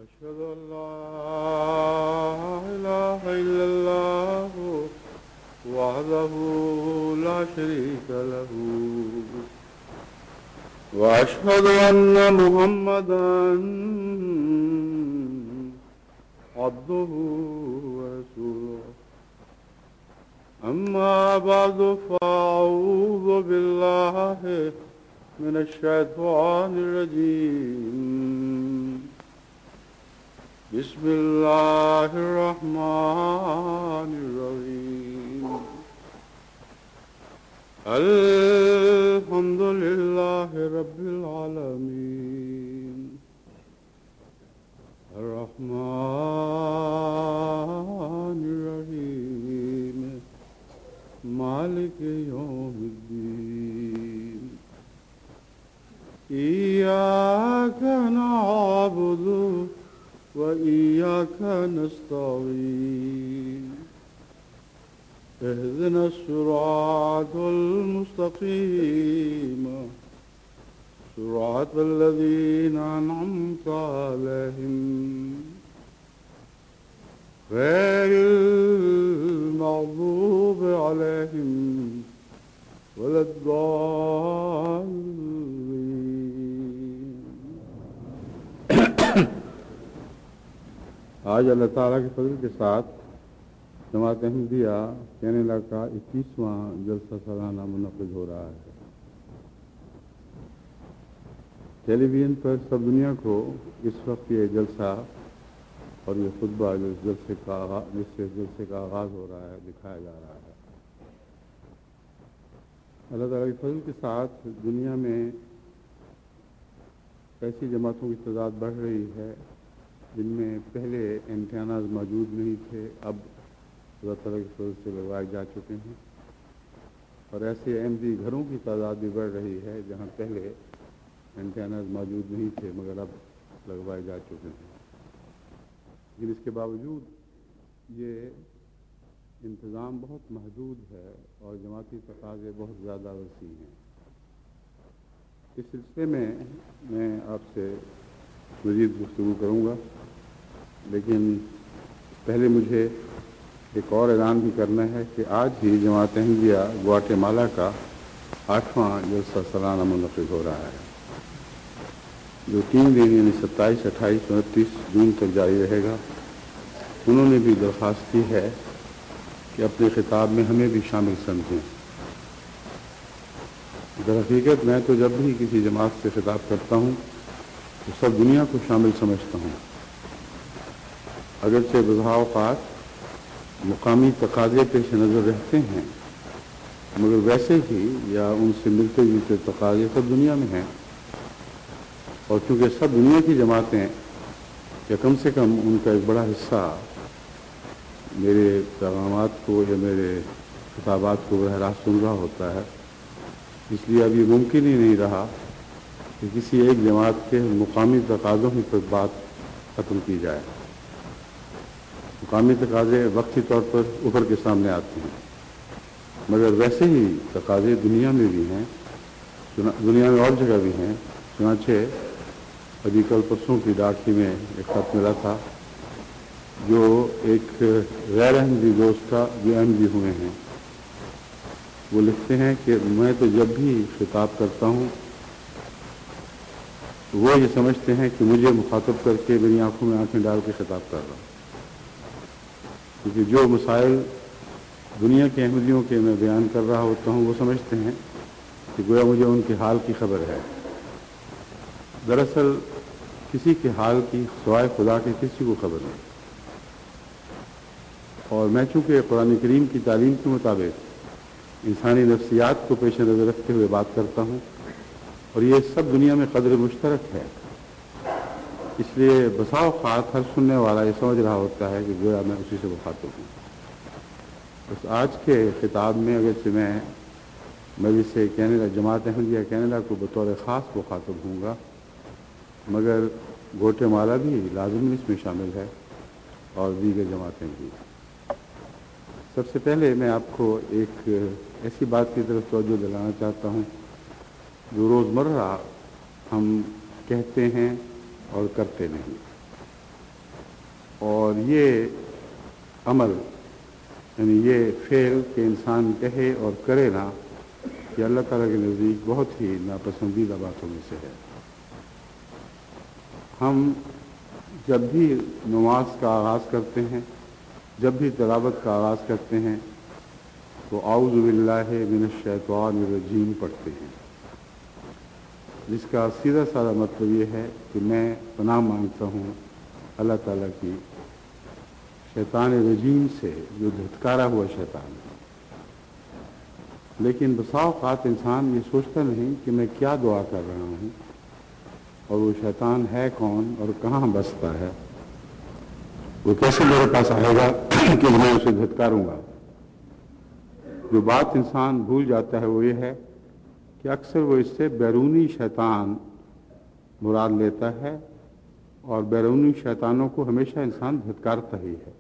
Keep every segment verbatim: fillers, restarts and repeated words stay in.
أشهد أن لا إله إلا الله وحده لا شريك له وأشهد أن محمدا عبده ورسوله أما بعد فأعوذ بالله من الشيطان الرجيم بسم الله الرحمن الرحيم الحمد لله رب العالمين الرحمن الرحيم مالك يوم الدين إياك نعبد وإياك نستعين اهدنا الصراط المستقيم صراط الذين أنعمت عليهم غير المغضوب عليهم ولا الضالين. آج اللہ تعالیٰ کے فضل کے ساتھ جماعت احمدیہ کینیڈا کا اکیسواں جلسہ سالانہ منعقد ہو رہا ہے. ٹیلی ویژن پر سب دنیا کو اس وقت یہ جلسہ اور یہ خطبہ جو اس جلسے کا جس سے جلسے کا آغاز ہو رہا ہے دکھایا جا رہا ہے. اللہ تعالیٰ کے فضل کے ساتھ دنیا میں ایسی جماعتوں کی تعداد بڑھ رہی ہے جن میں پہلے امتحانات موجود نہیں تھے، اب اللہ تعالیٰ کے فضل سے لگوائے جا چکے ہیں، اور ایسے احمدی گھروں کی تعداد بھی بڑھ رہی ہے جہاں پہلے امتحانات موجود نہیں تھے مگر اب لگوائے جا چکے ہیں. لیکن اس کے باوجود یہ انتظام بہت محدود ہے اور جماعتی تقاضے بہت زیادہ وسیع ہیں. اس سلسلے میں میں آپ سے مزید گفتگو کروں گا، لیکن پہلے مجھے ایک اور اعلان بھی کرنا ہے کہ آج ہی جماعت احمدیہ گواٹے مالا کا آٹھواں جلسہ سالانہ منعقد ہو رہا ہے، جو تین دن یعنی ستائیس اٹھائیس انتیس جون تک جاری رہے گا. انہوں نے بھی درخواست کی ہے کہ اپنے خطاب میں ہمیں بھی شامل سمجھیں. در حقیقت میں تو جب بھی کسی جماعت سے خطاب کرتا ہوں تو سب دنیا کو شامل سمجھتا ہوں، اگرچہ بعض اوقات مقامی تقاضے پیش نظر رہتے ہیں مگر ویسے ہی یا ان سے ملتے جلتے تقاضے سب دنیا میں ہیں. اور چونکہ سب دنیا کی جماعتیں یا کم سے کم ان کا ایک بڑا حصہ میرے پیغامات کو یا میرے خطابات کو براہ راست سن رہا ہوتا ہے، اس لیے اب یہ ممکن ہی نہیں رہا کہ کسی ایک جماعت کے مقامی تقاضوں ہی پر بات ختم کی جائے. مقامی تقاضے وقتی طور پر ابھر کے سامنے آتے ہیں مگر ویسے ہی تقاضے دنیا میں بھی ہیں، دنیا میں اور جگہ بھی ہیں. چنانچہ ابھی کل پرسوں کی ڈاک ہی میں ایک خط ملا تھا جو ایک غیر احمدی دوست کا جو احمدی ہوئے ہیں، وہ لکھتے ہیں کہ میں تو جب بھی خطاب کرتا ہوں وہ یہ سمجھتے ہیں کہ مجھے مخاطب کر کے میری آنکھوں میں آنکھیں ڈال کے خطاب کر رہا ہوں، کیونکہ جو مسائل دنیا کے احمدیوں کے میں بیان کر رہا ہوتا ہوں وہ سمجھتے ہیں کہ گویا مجھے ان کے حال کی خبر ہے. دراصل کسی کے حال کی سوائے خدا کے کسی کو خبر نہیں. اور میں چونکہ قرآن کریم کی تعلیم کے مطابق انسانی نفسیات کو پیش نظر رکھتے ہوئے بات کرتا ہوں اور یہ سب دنیا میں قدر مشترک ہے، اس لیے بسا اوقات ہر سننے والا یہ سمجھ رہا ہوتا ہے کہ گویا میں اسی سے مخاطب ہوں. بس آج کے خطاب میں اگرچہ میں مجلس کینیڈا جماعت احمدیہ کینیڈا کو بطور خاص مخاطب ہوں گا مگر گواٹے مالا بھی لازم اس میں شامل ہے اور دیگر جماعتیں بھی. سب سے پہلے میں آپ کو ایک ایسی بات کی طرف توجہ دلانا چاہتا ہوں جو روزمرہ ہم کہتے ہیں اور کرتے نہیں. اور یہ عمل یعنی یہ فعل کہ انسان کہے اور کرے نا، یہ اللہ تعالیٰ کے نزدیک بہت ہی ناپسندیدہ باتوں میں سے ہے۔ ہم جب بھی نماز کا آغاز کرتے ہیں، جب بھی تلاوت کا آغاز کرتے ہیں تو اعوذ باللہ من الشیطان الرجیم پڑھتے ہیں، جس کا سیدھا سادہ مطلب یہ ہے کہ میں پناہ مانگتا ہوں اللہ تعالیٰ کی شیطان رجیم سے، جو دھتکارا ہوا شیطان ہے۔ لیکن بسا اوقات انسان یہ سوچتا نہیں کہ میں کیا دعا کر رہا ہوں اور وہ شیطان ہے کون اور کہاں بستا ہے، وہ کیسے میرے پاس آئے گا کہ میں اسے دھتکاروں گا۔ جو بات انسان بھول جاتا ہے وہ یہ ہے کہ اکثر وہ اس سے بیرونی شیطان مراد لیتا ہے، اور بیرونی شیطانوں کو ہمیشہ انسان دھتکارتا ہی ہے،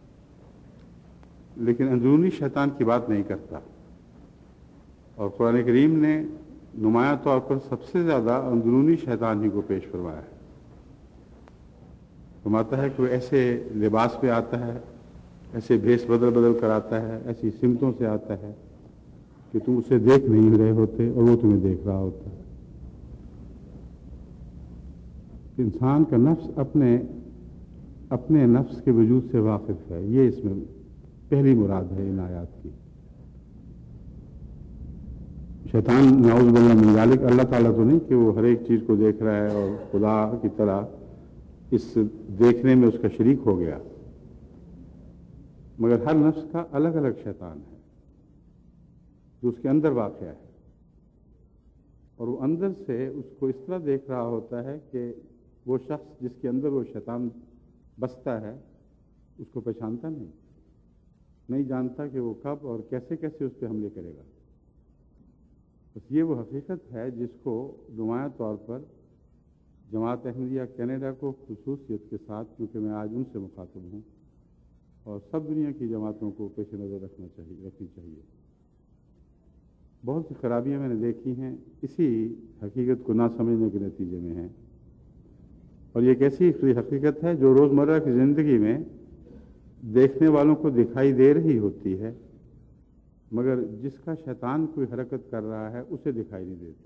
لیکن اندرونی شیطان کی بات نہیں کرتا۔ اور قرآن کریم نے نمایاں طور پر سب سے زیادہ اندرونی شیطان ہی کو پیش فرمایا ہے۔ فرماتا ہے کہ وہ ایسے لباس پہ آتا ہے، ایسے بھیس بدل بدل کر آتا ہے، ایسی سمتوں سے آتا ہے کہ تم اسے دیکھ نہیں رہے ہوتے اور وہ تمہیں دیکھ رہا ہوتا ہے۔ انسان کا نفس اپنے اپنے نفس کے وجود سے واقف ہے، یہ اس میں پہلی مراد ہے ان آیات کی۔ شیطان نعوذ باللہ من ذالک اللہ تعالیٰ تو نہیں کہ وہ ہر ایک چیز کو دیکھ رہا ہے اور خدا کی طرح اس دیکھنے میں اس کا شریک ہو گیا، مگر ہر نفس کا الگ الگ شیطان ہے جو اس کے اندر واقع ہے، اور وہ اندر سے اس کو اس طرح دیکھ رہا ہوتا ہے کہ وہ شخص جس کے اندر وہ شیطان بستا ہے اس کو پہچانتا نہیں نہیں جانتا کہ وہ کب اور کیسے کیسے اس پہ حملے کرے گا۔ بس یہ وہ حقیقت ہے جس کو نمایاں طور پر جماعت احمدیہ کینیڈا کو خصوصیت کے ساتھ، کیونکہ میں آج ان سے مخاطب ہوں، اور سب دنیا کی جماعتوں کو پیش نظر رکھنا چاہیے رکھنی چاہیے۔ بہت سی خرابیاں میں نے دیکھی ہیں اسی حقیقت کو نہ سمجھنے کے نتیجے میں ہیں، اور یہ ایک ایسی حقیقت ہے جو روزمرہ کی زندگی میں دیکھنے والوں کو دکھائی دے رہی ہوتی ہے، مگر جس کا شیطان کوئی حرکت کر رہا ہے اسے دکھائی نہیں دیتی۔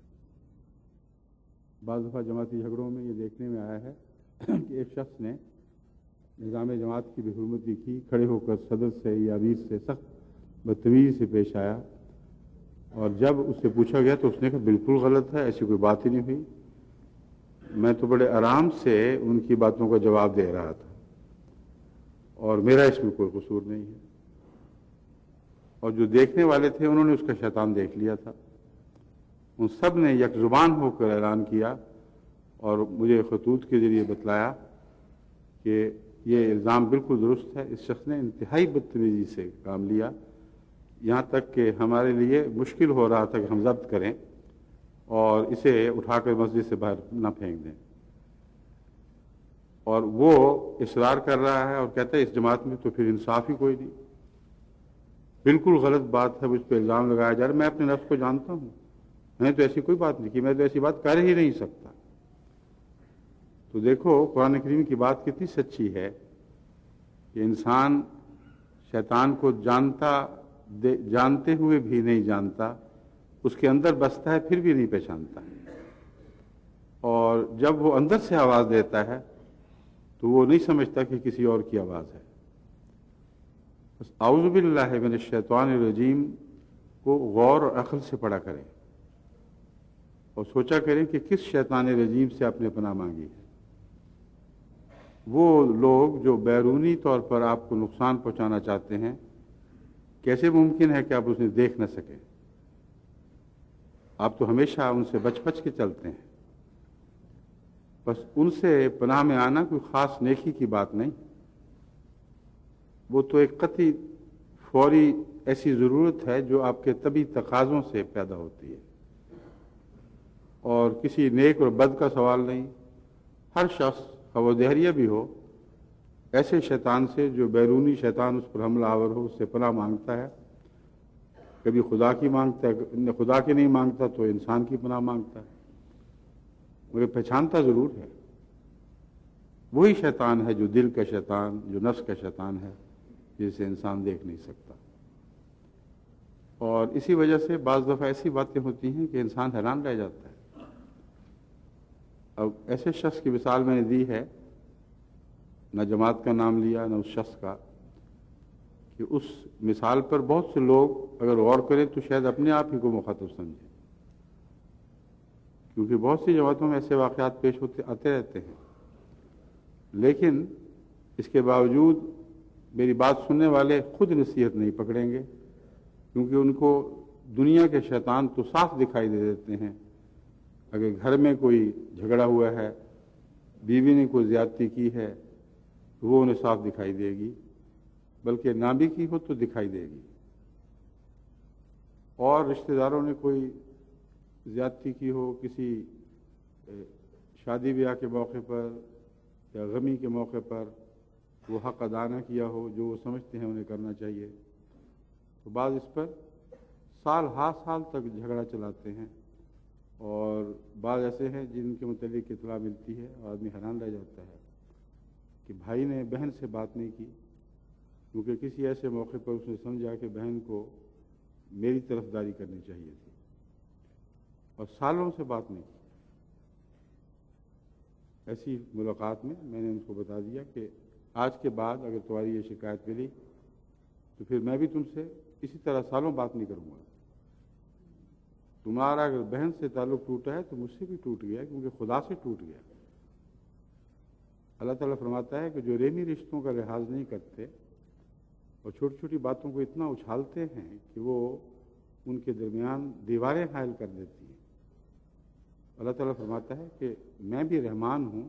بعض دفعہ جماعتی جھگڑوں میں یہ دیکھنے میں آیا ہے کہ ایک شخص نے نظام جماعت کی بے حرمتی کی، کھڑے ہو کر صدر سے یا امیر سے سخت بدتمیزی سے پیش آیا، اور جب اس سے پوچھا گیا تو اس نے کہا بالکل غلط ہے، ایسی کوئی بات ہی نہیں ہوئی، میں تو بڑے آرام سے ان کی باتوں کا جواب دے رہا تھا اور میرا اس میں کوئی قصور نہیں ہے۔ اور جو دیکھنے والے تھے انہوں نے اس کا شیطان دیکھ لیا تھا، ان سب نے یک زبان ہو کر اعلان کیا اور مجھے خطوط کے ذریعے بتلایا کہ یہ الزام بالکل درست ہے، اس شخص نے انتہائی بدتمیزی سے کام لیا، یہاں تک کہ ہمارے لیے مشکل ہو رہا تھا کہ ہم ضبط کریں اور اسے اٹھا کر مسجد سے باہر نہ پھینک دیں۔ اور وہ اصرار کر رہا ہے اور کہتا ہے اس جماعت میں تو پھر انصاف ہی کوئی نہیں، بالکل غلط بات ہے، مجھ پہ الزام لگایا جا رہا ہے، میں اپنے نفس کو جانتا ہوں، میں نے تو ایسی کوئی بات نہیں کی، میں تو ایسی بات کر ہی نہیں سکتا۔ تو دیکھو قرآن کریم کی بات کتنی سچی ہے کہ انسان شیطان کو جانتا جانتے ہوئے بھی نہیں جانتا، اس کے اندر بستا ہے پھر بھی نہیں پہچانتا، اور جب وہ اندر سے آواز دیتا ہے تو وہ نہیں سمجھتا کہ کسی اور کی آواز ہے۔ بس اعوذ باللہ من الشیطان الرجیم کو غور اور عقل سے پڑھا کریں اور سوچا کریں کہ کس شیطان رجیم سے آپ نے پناہ مانگی ہے۔ وہ لوگ جو بیرونی طور پر آپ کو نقصان پہنچانا چاہتے ہیں، کیسے ممکن ہے کہ آپ اسے دیکھ نہ سکیں؟ آپ تو ہمیشہ ان سے بچ بچ کے چلتے ہیں۔ بس ان سے پناہ میں آنا کوئی خاص نیکی کی بات نہیں، وہ تو ایک قطعی فوری ایسی ضرورت ہے جو آپ کے طبی تقاضوں سے پیدا ہوتی ہے، اور کسی نیک اور بد کا سوال نہیں۔ ہر شخص خواہ وہ دہریہ بھی ہو، ایسے شیطان سے جو بیرونی شیطان اس پر حملہ آور ہو، اس سے پناہ مانگتا ہے۔ کبھی خدا کی مانگتا ہے، خدا کی نہیں مانگتا تو انسان کی پناہ مانگتا ہے، مگر پہچانتا ضرور ہے۔ وہی شیطان ہے جو دل کا شیطان، جو نفس کا شیطان ہے، جسے انسان دیکھ نہیں سکتا۔ اور اسی وجہ سے بعض دفعہ ایسی باتیں ہوتی ہیں کہ انسان حیران رہ جاتا ہے۔ اب ایسے شخص کی مثال میں نے دی ہے، نہ جماعت کا نام لیا نہ اس شخص کا، کہ اس مثال پر بہت سے لوگ اگر غور کریں تو شاید اپنے آپ ہی کو مخاطب سمجھیں، کیونکہ بہت سی جماعتوں میں ایسے واقعات پیش ہوتے آتے رہتے ہیں، لیکن اس کے باوجود میری بات سننے والے خود نصیحت نہیں پکڑیں گے، کیونکہ ان کو دنیا کے شیطان تو صاف دکھائی دے دیتے ہیں۔ اگر گھر میں کوئی جھگڑا ہوا ہے، بیوی نے کوئی زیادتی کی ہے، تو وہ انہیں صاف دکھائی دے گی، بلکہ نہ بھی کی ہو تو دکھائی دے گی۔ اور رشتہ داروں نے کوئی زیادتی کی ہو، کسی شادی بیاہ کے موقع پر یا غمی کے موقع پر وہ حق ادا نہ کیا ہو جو وہ سمجھتے ہیں انہیں کرنا چاہیے، تو بعض اس پر سال ہا سال تک جھگڑا چلاتے ہیں، اور بعض ایسے ہیں جن کے متعلق اطلاع ملتی ہے اور آدمی حیران رہ جاتا ہے کہ بھائی نے بہن سے بات نہیں کی، کیونکہ کسی ایسے موقع پر اس نے سمجھا کہ بہن کو میری طرفداری کرنی چاہیے تھی، اور سالوں سے بات نہیں کی۔ ایسی ملاقات میں میں نے ان کو بتا دیا کہ آج کے بعد اگر تمہاری یہ شکایت ملی تو پھر میں بھی تم سے اسی طرح سالوں بات نہیں کروں گا۔ تمہارا اگر بہن سے تعلق ٹوٹا ہے تو مجھ سے بھی ٹوٹ گیا، کیونکہ خدا سے ٹوٹ گیا۔ اللہ تعالیٰ فرماتا ہے کہ جو رحمی رشتوں کا لحاظ نہیں کرتے اور چھوٹی چھوٹی باتوں کو اتنا اچھالتے ہیں کہ وہ ان کے درمیان دیواریں حائل کر دیتی ہیں۔ اللہ تعالیٰ فرماتا ہے کہ میں بھی رحمان ہوں،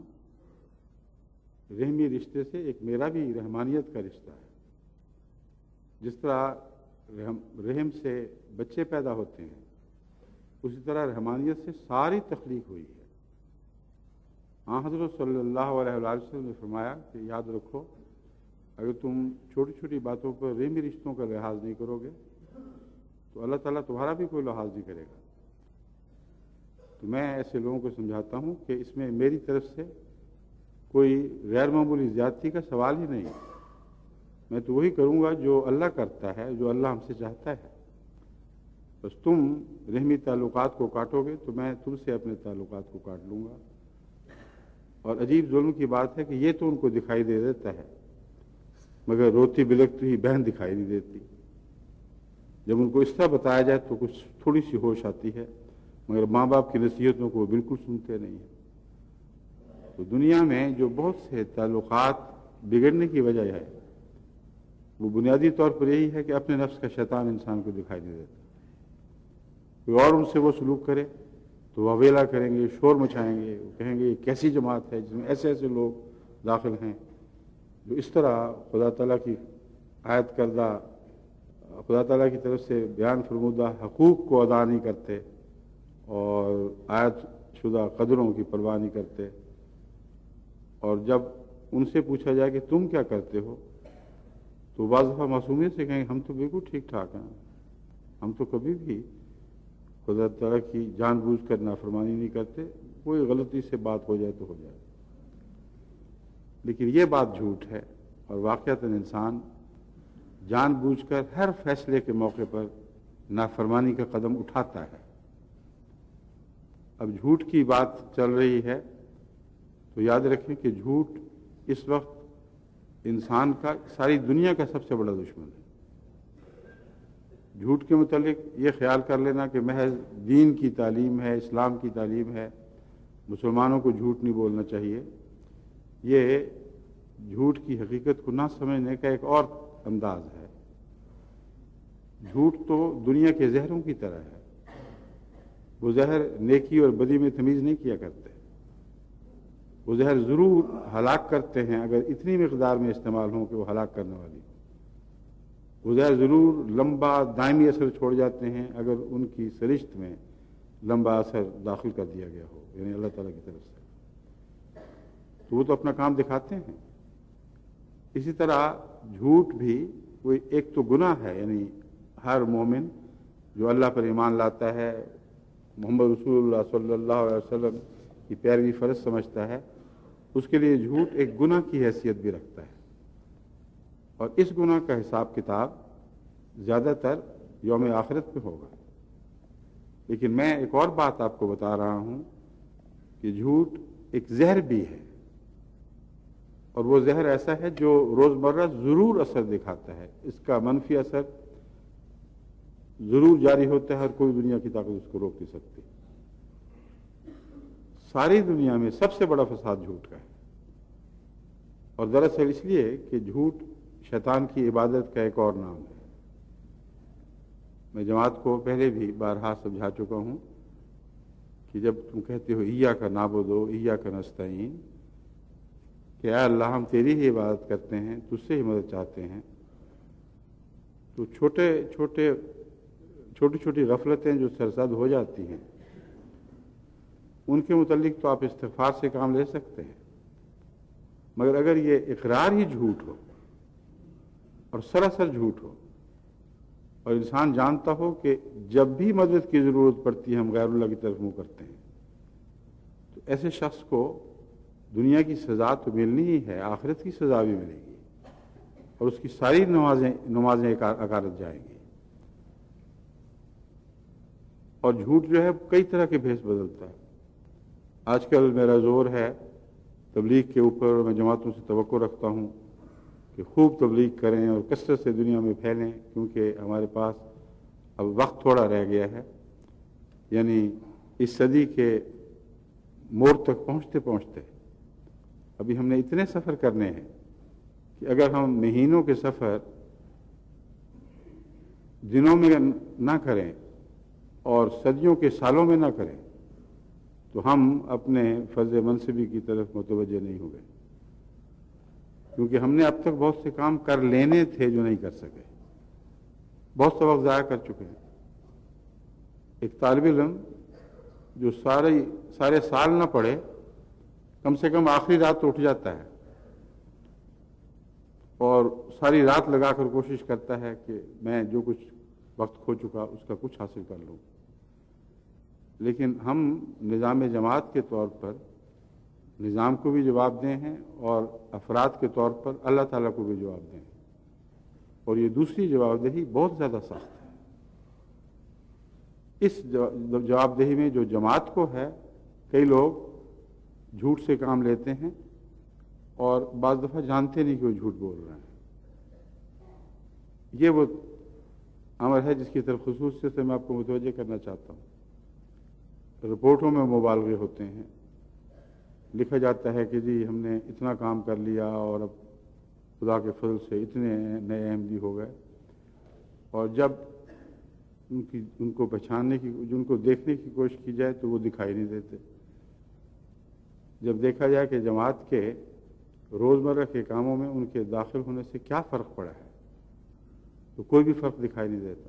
رحمی رشتے سے ایک میرا بھی رحمانیت کا رشتہ ہے۔ جس طرح رحم رحم سے بچے پیدا ہوتے ہیں، اسی طرح رحمانیت سے ساری تخلیق ہوئی ہے۔ ہاں حضرت صلی اللہ علیہ وسلم نے فرمایا کہ یاد رکھو، اگر تم چھوٹی چھوٹی باتوں پر رحمی رشتوں کا لحاظ نہیں کرو گے تو اللہ تعالیٰ تمہارا بھی کوئی لحاظ نہیں کرے گا۔ تو میں ایسے لوگوں کو سمجھاتا ہوں کہ اس میں میری طرف سے کوئی غیر معمولی زیادتی کا سوال ہی نہیں، میں تو وہی کروں گا جو اللہ کرتا ہے، جو اللہ ہم سے چاہتا ہے۔ بس تم رحمی تعلقات کو کاٹو گے تو میں تم سے اپنے تعلقات کو کاٹ لوں گا۔ اور عجیب ظلم کی بات ہے کہ یہ تو ان کو دکھائی دے دیتا ہے، مگر روتی بلکتی ہوئی بہن دکھائی نہیں دیتی۔ جب ان کو اس طرح بتایا جائے تو کچھ تھوڑی سی ہوش آتی ہے، مگر ماں باپ کی نصیحتوں کو وہ بالکل سنتے نہیں ہیں۔ تو دنیا میں جو بہت سے تعلقات بگڑنے کی وجہ ہے، وہ بنیادی طور پر یہی ہے کہ اپنے نفس کا شیطان انسان کو دکھائی نہیں دیتا۔ کوئی اور ان سے وہ سلوک کرے تو وہ ویلا کریں گے، شور مچائیں گے، وہ کہیں گے یہ کیسی جماعت ہے جس میں ایسے ایسے لوگ داخل ہیں جو اس طرح خدا تعالیٰ کی عائد کردہ، خدا تعالیٰ کی طرف سے بیان فرمودہ حقوق کو ادا نہیں کرتے اور عائد شدہ قدروں کی پرواہ نہیں کرتے۔ اور جب ان سے پوچھا جائے کہ تم کیا کرتے ہو تو بعض دفعہ معصومیت سے کہیں ہم تو بالکل ٹھیک ٹھاک ہیں، ہم تو کبھی بھی خدا تعالیٰ کی جان بوجھ کر نافرمانی نہیں کرتے، کوئی غلطی سے بات ہو جائے تو ہو جائے۔ لیکن یہ بات جھوٹ ہے، اور واقعتاً انسان جان بوجھ کر ہر فیصلے کے موقع پر نافرمانی کا قدم اٹھاتا ہے۔ اب جھوٹ کی بات چل رہی ہے تو یاد رکھیں کہ جھوٹ اس وقت انسان کا، ساری دنیا کا سب سے بڑا دشمن ہے۔ جھوٹ کے متعلق یہ خیال کر لینا کہ محض دین کی تعلیم ہے، اسلام کی تعلیم ہے، مسلمانوں کو جھوٹ نہیں بولنا چاہیے، یہ جھوٹ کی حقیقت کو نہ سمجھنے کا ایک اور انداز ہے۔ جھوٹ تو دنیا کے زہروں کی طرح ہے، وہ زہر نیکی اور بدی میں تمیز نہیں کیا کرتے، وہ زہر ضرور ہلاک کرتے ہیں اگر اتنی مقدار میں استعمال ہوں کہ وہ ہلاک کرنے والی، وہ زہر ضرور لمبا دائمی اثر چھوڑ جاتے ہیں اگر ان کی سرشت میں لمبا اثر داخل کر دیا گیا ہو، یعنی اللہ تعالیٰ کی طرف سے، تو وہ تو اپنا کام دکھاتے ہیں۔ اسی طرح جھوٹ بھی کوئی ایک تو گناہ ہے، یعنی ہر مومن جو اللہ پر ایمان لاتا ہے، محمد رسول اللہ صلی اللہ علیہ وسلم کی پیروی فرض سمجھتا ہے، اس کے لیے جھوٹ ایک گناہ کی حیثیت بھی رکھتا ہے، اور اس گناہ کا حساب کتاب زیادہ تر یوم آخرت پہ ہوگا۔ لیکن میں ایک اور بات آپ کو بتا رہا ہوں کہ جھوٹ ایک زہر بھی ہے، اور وہ زہر ایسا ہے جو روزمرہ ضرور اثر دکھاتا ہے، اس کا منفی اثر ضرور جاری ہوتا ہے، اور کوئی دنیا کی طاقت اس کو روک نہیں سکتی۔ ساری دنیا میں سب سے بڑا فساد جھوٹ کا ہے، اور دراصل اس لیے کہ جھوٹ شیطان کی عبادت کا ایک اور نام ہے۔ میں جماعت کو پہلے بھی بارہا سمجھا چکا ہوں کہ جب تم کہتے ہو ایاک نعبد و ایاک نستعین، کہ اے اللہ ہم تیری ہی عبادت کرتے ہیں، تجھ سے ہی مدد چاہتے ہیں، تو چھوٹے چھوٹے چھوٹی چھوٹی غفلتیں جو سرزد ہو جاتی ہیں ان کے متعلق تو آپ استغفار سے کام لے سکتے ہیں، مگر اگر یہ اقرار ہی جھوٹ ہو اور سراسر جھوٹ ہو، اور انسان جانتا ہو کہ جب بھی مدد کی ضرورت پڑتی ہے ہم غیر اللہ کی طرف منہ کرتے ہیں، تو ایسے شخص کو دنیا کی سزا تو ملنی ہی ہے، آخرت کی سزا بھی ملے گی، اور اس کی ساری نمازیں نمازیں اکارت جائیں گی۔ اور جھوٹ جو ہے کئی طرح کے بھیس بدلتا ہے۔ آج کل میرا زور ہے تبلیغ کے اوپر، میں جماعتوں سے توقع رکھتا ہوں کہ خوب تبلیغ کریں اور کثرت سے دنیا میں پھیلیں، کیونکہ ہمارے پاس اب وقت تھوڑا رہ گیا ہے، یعنی اس صدی کے موڑ تک پہنچتے پہنچتے ابھی ہم نے اتنے سفر کرنے ہیں کہ اگر ہم مہینوں کے سفر دنوں میں نہ کریں اور صدیوں کے سالوں میں نہ کریں تو ہم اپنے فضل منصبی کی طرف متوجہ نہیں ہو گئے، کیونکہ ہم نے اب تک بہت سے کام کر لینے تھے جو نہیں کر سکے، بہت سا وقت ضائع کر چکے ہیں۔ ایک طالب علم جو سارے سارے سال نہ پڑھے، کم سے کم آخری رات تو اٹھ جاتا ہے اور ساری رات لگا کر کوشش کرتا ہے کہ میں جو کچھ وقت کھو چکا اس کا کچھ حاصل کر لوں، لیکن ہم نظام جماعت کے طور پر نظام کو بھی جواب دیں ہیں اور افراد کے طور پر اللہ تعالیٰ کو بھی جواب دیں، اور یہ دوسری جواب دہی بہت زیادہ سخت ہے۔ اس جواب دہی میں جو جماعت کو ہے، کئی لوگ جھوٹ سے کام لیتے ہیں اور بعض دفعہ جانتے نہیں کہ وہ جھوٹ بول رہے ہیں۔ یہ وہ امر ہے جس کی طرف خصوصیت سے میں آپ کو متوجہ کرنا چاہتا ہوں۔ رپورٹوں میں مبالغے ہوتے ہیں، لکھا جاتا ہے کہ جی ہم نے اتنا کام کر لیا اور اب خدا کے فضل سے اتنے نئے احمدی ہو گئے، اور جب ان کی ان کو پہچاننے کی ان کو دیکھنے کی کوشش کی جائے تو وہ دکھائی نہیں دیتے۔ جب دیکھا جائے کہ جماعت کے روزمرہ کے کاموں میں ان کے داخل ہونے سے کیا فرق پڑا ہے تو کوئی بھی فرق دکھائی نہیں دیتا۔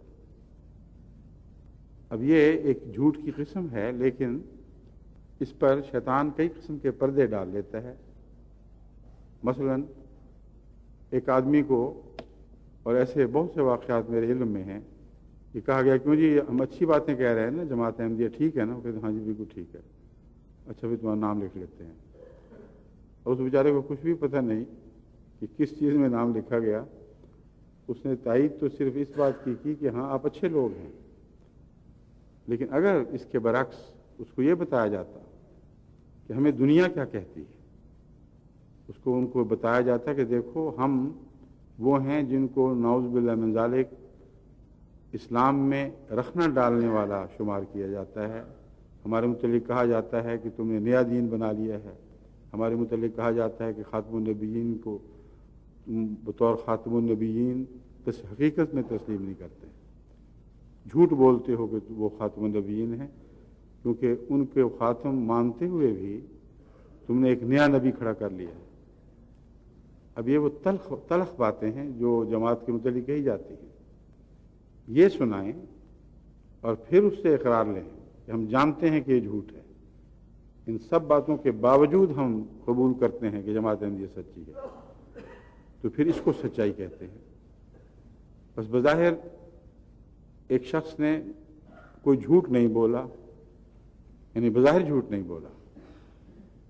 اب یہ ایک جھوٹ کی قسم ہے، لیکن اس پر شیطان کئی قسم کے پردے ڈال لیتا ہے۔ مثلا ایک آدمی کو، اور ایسے بہت سے واقعات میرے علم میں ہیں، یہ کہا گیا کیوں جی ہم اچھی باتیں کہہ رہے ہیں نا، جماعت احمدیہ ٹھیک ہے نا؟ وہ کہتے ہیں ہاں جی بالکل ٹھیک ہے، اچھا بھی تمہارا نام لکھ لیتے ہیں۔ اور اس بیچارے کو کچھ بھی پتہ نہیں کہ کس چیز میں نام لکھا گیا، اس نے تائید تو صرف اس بات کی کی کہ ہاں آپ اچھے لوگ ہیں، لیکن اگر اس کے برعکس اس کو یہ بتایا جاتا کہ ہمیں دنیا کیا کہتی ہے، اس کو ان کو بتایا جاتا کہ دیکھو ہم وہ ہیں جن کو نعوذ باللہ من ذالک اسلام میں رخنہ ڈالنے والا شمار کیا جاتا ہے، ہمارے متعلق کہا جاتا ہے کہ تم نے نیا دین بنا لیا ہے، ہمارے متعلق کہا جاتا ہے کہ خاتم النبیین کو تم بطور خاتم النبیین بس حقیقت میں تسلیم نہیں کرتے، جھوٹ بولتے ہو کہ وہ خاتم النبیین ہیں، کیونکہ ان کے خاتم مانتے ہوئے بھی تم نے ایک نیا نبی کھڑا کر لیا ہے۔ اب یہ وہ تلخ تلخ باتیں ہیں جو جماعت کے متعلق کہی جاتی ہیں، یہ سنائیں اور پھر اس سے اقرار لیں کہ ہم جانتے ہیں کہ یہ جھوٹ ہے، ان سب باتوں کے باوجود ہم قبول کرتے ہیں کہ جماعت احمدیہ سچی ہے، تو پھر اس کو سچائی کہتے ہیں۔ بس بظاہر ایک شخص نے کوئی جھوٹ نہیں بولا، یعنی بظاہر جھوٹ نہیں بولا،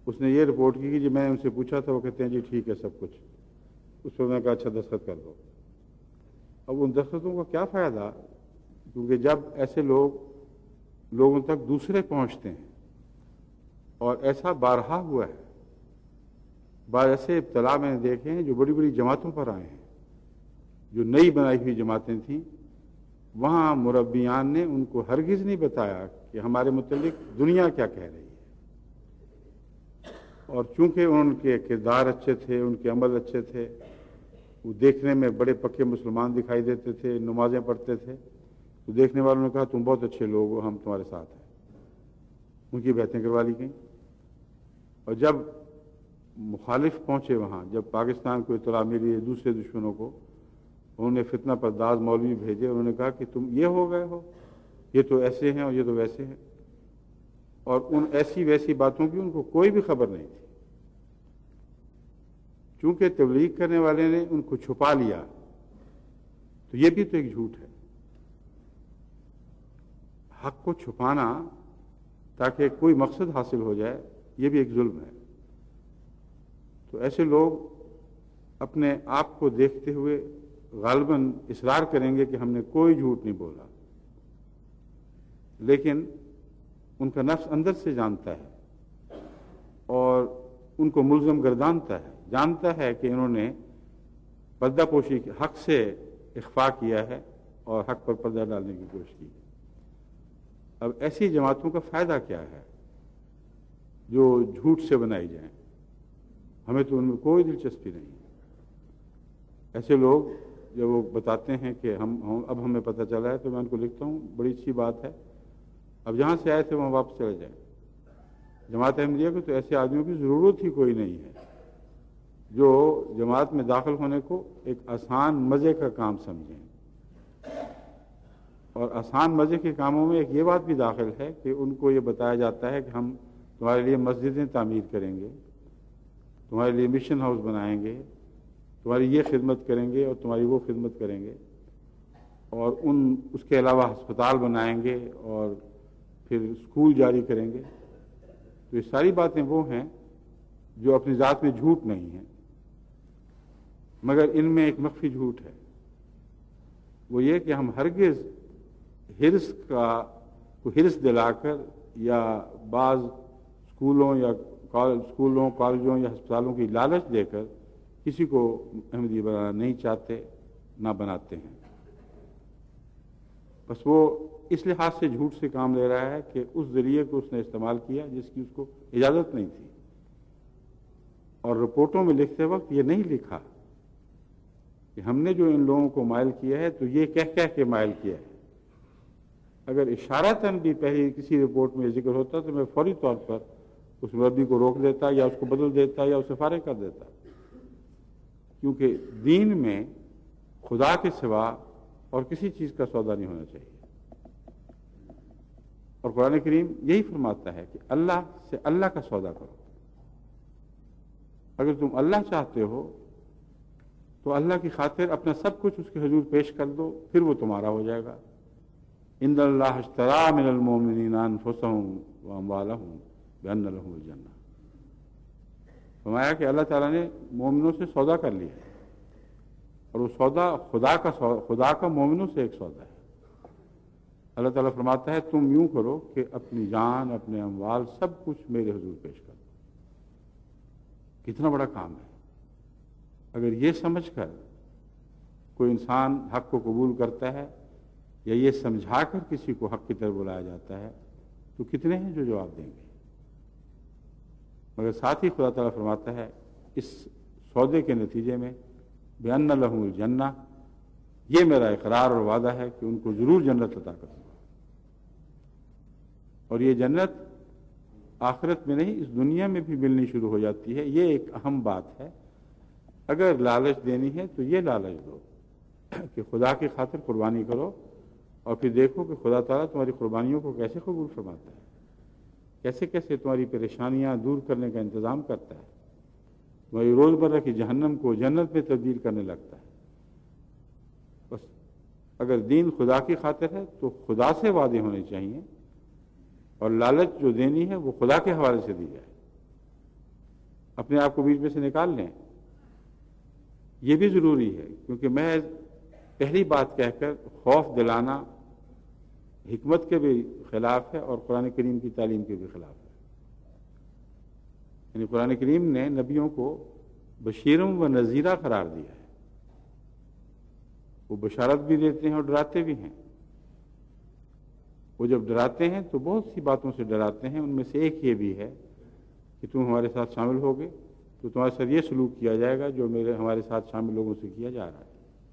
اس نے یہ رپورٹ کی کہ جی میں نے ان سے پوچھا تھا، وہ کہتے ہیں جی ٹھیک ہے سب کچھ. اس پر میں نے کہا اچھا دستخط کر دو. اب ان دستخطوں کا کیا فائدہ، کیونکہ جب ایسے لوگ لوگوں تک دوسرے پہنچتے ہیں، اور ایسا بارہا ہوا ہے، بعض ایسے ابتلا میں نے دیکھے ہیں جو بڑی بڑی جماعتوں پر آئے ہیں، جو نئی بنائی ہوئی جماعتیں تھیں، وہاں مربیان نے ان کو ہرگز نہیں بتایا کہ ہمارے متعلق دنیا کیا کہہ رہی ہے. اور چونکہ ان کے کردار اچھے تھے، ان کے عمل اچھے تھے، وہ دیکھنے میں بڑے پکے مسلمان دکھائی دیتے تھے، نمازیں پڑھتے تھے، تو دیکھنے والوں نے کہا تم بہت اچھے لوگ ہو، ہم تمہارے ساتھ ہیں. ان کی بیعتیں کروا لی گئیں. اور جب مخالف پہنچے وہاں، جب پاکستان کو اطلاع ملی دوسرے دشمنوں کو، انہوں نے فتنہ پرداز مولوی بھیجے. انہوں نے کہا کہ تم یہ ہو گئے ہو، یہ تو ایسے ہیں اور یہ تو ویسے ہیں. اور ان ایسی ویسی باتوں کی ان کو کوئی بھی خبر نہیں تھی. چونکہ تبلیغ کرنے والے نے ان کو چھپا لیا، تو یہ بھی تو ایک جھوٹ ہے. حق کو چھپانا تاکہ کوئی مقصد حاصل ہو جائے، یہ بھی ایک ظلم ہے. تو ایسے لوگ اپنے آپ کو دیکھتے ہوئے غالباً اصرار کریں گے کہ ہم نے کوئی جھوٹ نہیں بولا، لیکن ان کا نفس اندر سے جانتا ہے اور ان کو ملزم گردانتا ہے، جانتا ہے کہ انہوں نے پردہ پوشی کے حق سے اخفا کیا ہے اور حق پر پردہ ڈالنے کی کوشش کی. اب ایسی جماعتوں کا فائدہ کیا ہے جو جھوٹ سے بنائی جائیں؟ ہمیں تو ان میں کوئی دلچسپی نہیں. ایسے لوگ جب وہ بتاتے ہیں کہ ہم اب ہمیں پتہ چلا ہے، تو میں ان کو لکھتا ہوں بڑی اچھی بات ہے، اب جہاں سے آئے تھے وہاں واپس چلے جائیں. جماعت احمدیہ کو تو ایسے آدمیوں کی ضرورت ہی کوئی نہیں ہے جو جماعت میں داخل ہونے کو ایک آسان مزے کا کام سمجھیں. اور آسان مزے کے کاموں میں ایک یہ بات بھی داخل ہے کہ ان کو یہ بتایا جاتا ہے کہ ہم تمہارے لیے مسجدیں تعمیر کریں گے، تمہارے لیے مشن ہاؤس بنائیں گے، تمہاری یہ خدمت کریں گے اور تمہاری وہ خدمت کریں گے، اور ان اس کے علاوہ ہسپتال بنائیں گے اور پھر اسکول جاری کریں گے. تو یہ ساری باتیں وہ ہیں جو اپنی ذات میں جھوٹ نہیں ہیں، مگر ان میں ایک مخفی جھوٹ ہے. وہ یہ کہ ہم ہرگز حرص کا کو حرص دلا کر یا بعض اسکولوں یا اسکولوں کالجوں یا ہسپتالوں کی لالچ دے کر کسی کو احمدی بنانا نہیں چاہتے، نہ بناتے ہیں. بس وہ اس لحاظ سے جھوٹ سے کام لے رہا ہے کہ اس ذریعے کو اس نے استعمال کیا جس کی اس کو اجازت نہیں تھی. اور رپورٹوں میں لکھتے وقت یہ نہیں لکھا کہ ہم نے جو ان لوگوں کو مائل کیا ہے تو یہ کہہ کہہ کے مائل کیا ہے. اگر اشارتاً بھی پہلی کسی رپورٹ میں ذکر ہوتا تو میں فوری طور پر اس مربی کو روک دیتا یا اس کو بدل دیتا یا اسے فارغ کر دیتا. کیونکہ دین میں خدا کے سوا اور کسی چیز کا سودا نہیں ہونا چاہیے. اور قرآن کریم یہی فرماتا ہے کہ اللہ سے اللہ کا سودا کرو. اگر تم اللہ چاہتے ہو تو اللہ کی خاطر اپنا سب کچھ اس کے حضور پیش کر دو، پھر وہ تمہارا ہو جائے گا. ان اللہ اشتری من المؤمنین انفسهم واموالهم بان لهم الجنہ. فرمایا کہ اللہ تعالیٰ نے مومنوں سے سودا کر لیا ہے، اور وہ سودا خدا کا سودا خدا کا مومنوں سے ایک سودا ہے. اللہ تعالیٰ فرماتا ہے تم یوں کرو کہ اپنی جان، اپنے اموال سب کچھ میرے حضور پیش کر دو. کتنا بڑا کام ہے. اگر یہ سمجھ کر کوئی انسان حق کو قبول کرتا ہے یا یہ سمجھا کر کسی کو حق کی طرف بلایا جاتا ہے تو کتنے ہیں جو جواب دیں گے. مگر ساتھ ہی خدا تعالیٰ فرماتا ہے اس سودے کے نتیجے میں بأن لہم الجنہ، یہ میرا اقرار اور وعدہ ہے کہ ان کو ضرور جنت عطا کروں گا. اور یہ جنت آخرت میں نہیں، اس دنیا میں بھی ملنی شروع ہو جاتی ہے. یہ ایک اہم بات ہے. اگر لالچ دینی ہے تو یہ لالچ دو کہ خدا کی خاطر قربانی کرو، اور پھر دیکھو کہ خدا تعالیٰ تمہاری قربانیوں کو کیسے قبول فرماتا ہے، کیسے کیسے تمہاری پریشانیاں دور کرنے کا انتظام کرتا ہے، تمہاری روزمرہ کی جہنم کو جنت میں تبدیل کرنے لگتا ہے. بس اگر دین خدا کی خاطر ہے تو خدا سے وعدے ہونے چاہیے، اور لالچ جو دینی ہے وہ خدا کے حوالے سے دی جائے. اپنے آپ کو بیچ میں سے نکال لیں، یہ بھی ضروری ہے، کیونکہ محض پہلی بات کہہ کر خوف دلانا حکمت کے بھی خلاف ہے اور قرآن کریم کی تعلیم کے بھی خلاف ہے۔ یعنی قرآن کریم نے نبیوں کو بشیروں و نذیرہ قرار دیا ہے، وہ بشارت بھی دیتے ہیں اور ڈراتے بھی ہیں۔ وہ جب ڈراتے ہیں تو بہت سی باتوں سے ڈراتے ہیں، ان میں سے ایک یہ بھی ہے کہ تم ہمارے ساتھ شامل ہوگے تو تمہارے ساتھ یہ سلوک کیا جائے گا جو میرے ہمارے ساتھ شامل لوگوں سے کیا جا رہا ہے۔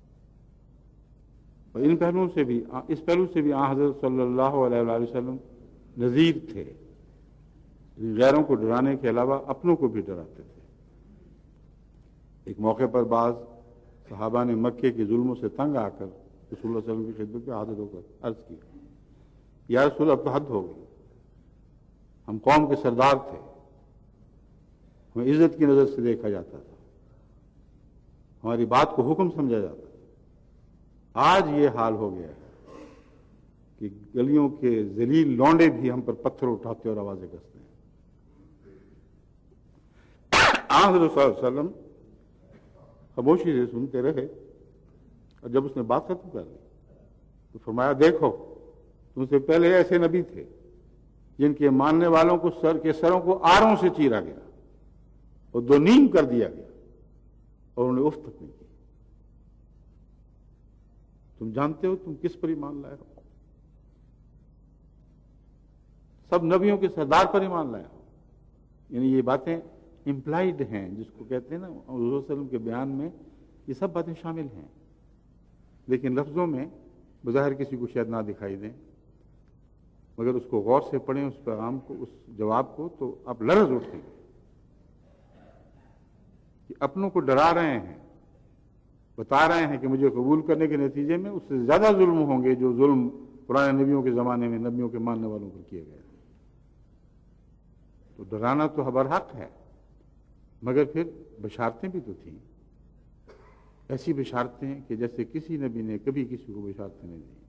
اور ان پہلوؤں سے بھی، اس پہلو سے بھی آن حضرت صلی اللہ علیہ وآلہ وسلم نذیر تھے، غیروں کو ڈرانے کے علاوہ اپنوں کو بھی ڈراتے تھے۔ ایک موقع پر بعض صحابہ نے مکے کے ظلموں سے تنگ آ کر رسول اللہ صلی اللہ علیہ وسلم کی خدمت میں حاضر ہو کر عرض کی، یا رسول اب تو حد ہو گئی، ہم قوم کے سردار تھے، ہمیں عزت کی نظر سے دیکھا جاتا تھا، ہماری بات کو حکم سمجھا جاتا تھا، آج یہ حال ہو گیا ہے کہ گلیوں کے ذلیل لونڈے بھی ہم پر پتھر اٹھاتے اور آوازیں کستے ہیں۔ آن حضرت صلی اللہ علیہ وسلم خاموشی سے سنتے رہے، اور جب اس نے بات ختم کر لی تو فرمایا، دیکھو تم سے پہلے ایسے نبی تھے جن کے ماننے والوں کو سر کے سروں کو آروں سے چیرا گیا اور دو نیم کر دیا گیا اور انہیں اف تک نہیں کی۔ تم جانتے ہو تم کس پر ایمان لائے ہو؟ سب نبیوں کے سردار پر ایمان لائے ہو۔ یعنی یہ باتیں امپلائڈ ہیں، جس کو کہتے ہیں نا حضور صلی اللہ علیہ وسلم کے بیان میں یہ سب باتیں شامل ہیں، لیکن لفظوں میں بظاہر کسی کو شاید نہ دکھائی دیں، مگر اس کو غور سے پڑھیں، اس پیغام کو، اس جواب کو، تو آپ لرز اٹھیں گے کہ اپنوں کو ڈرا رہے ہیں، بتا رہے ہیں کہ مجھے قبول کرنے کے نتیجے میں اس سے زیادہ ظلم ہوں گے جو ظلم پرانے نبیوں کے زمانے میں نبیوں کے ماننے والوں پر کیے گئے۔ تو ڈرانا تو برحق ہے، مگر پھر بشارتیں بھی تو تھیں، ایسی بشارتیں کہ جیسے کسی نبی نے کبھی کسی کو بشارتیں نہیں دیں۔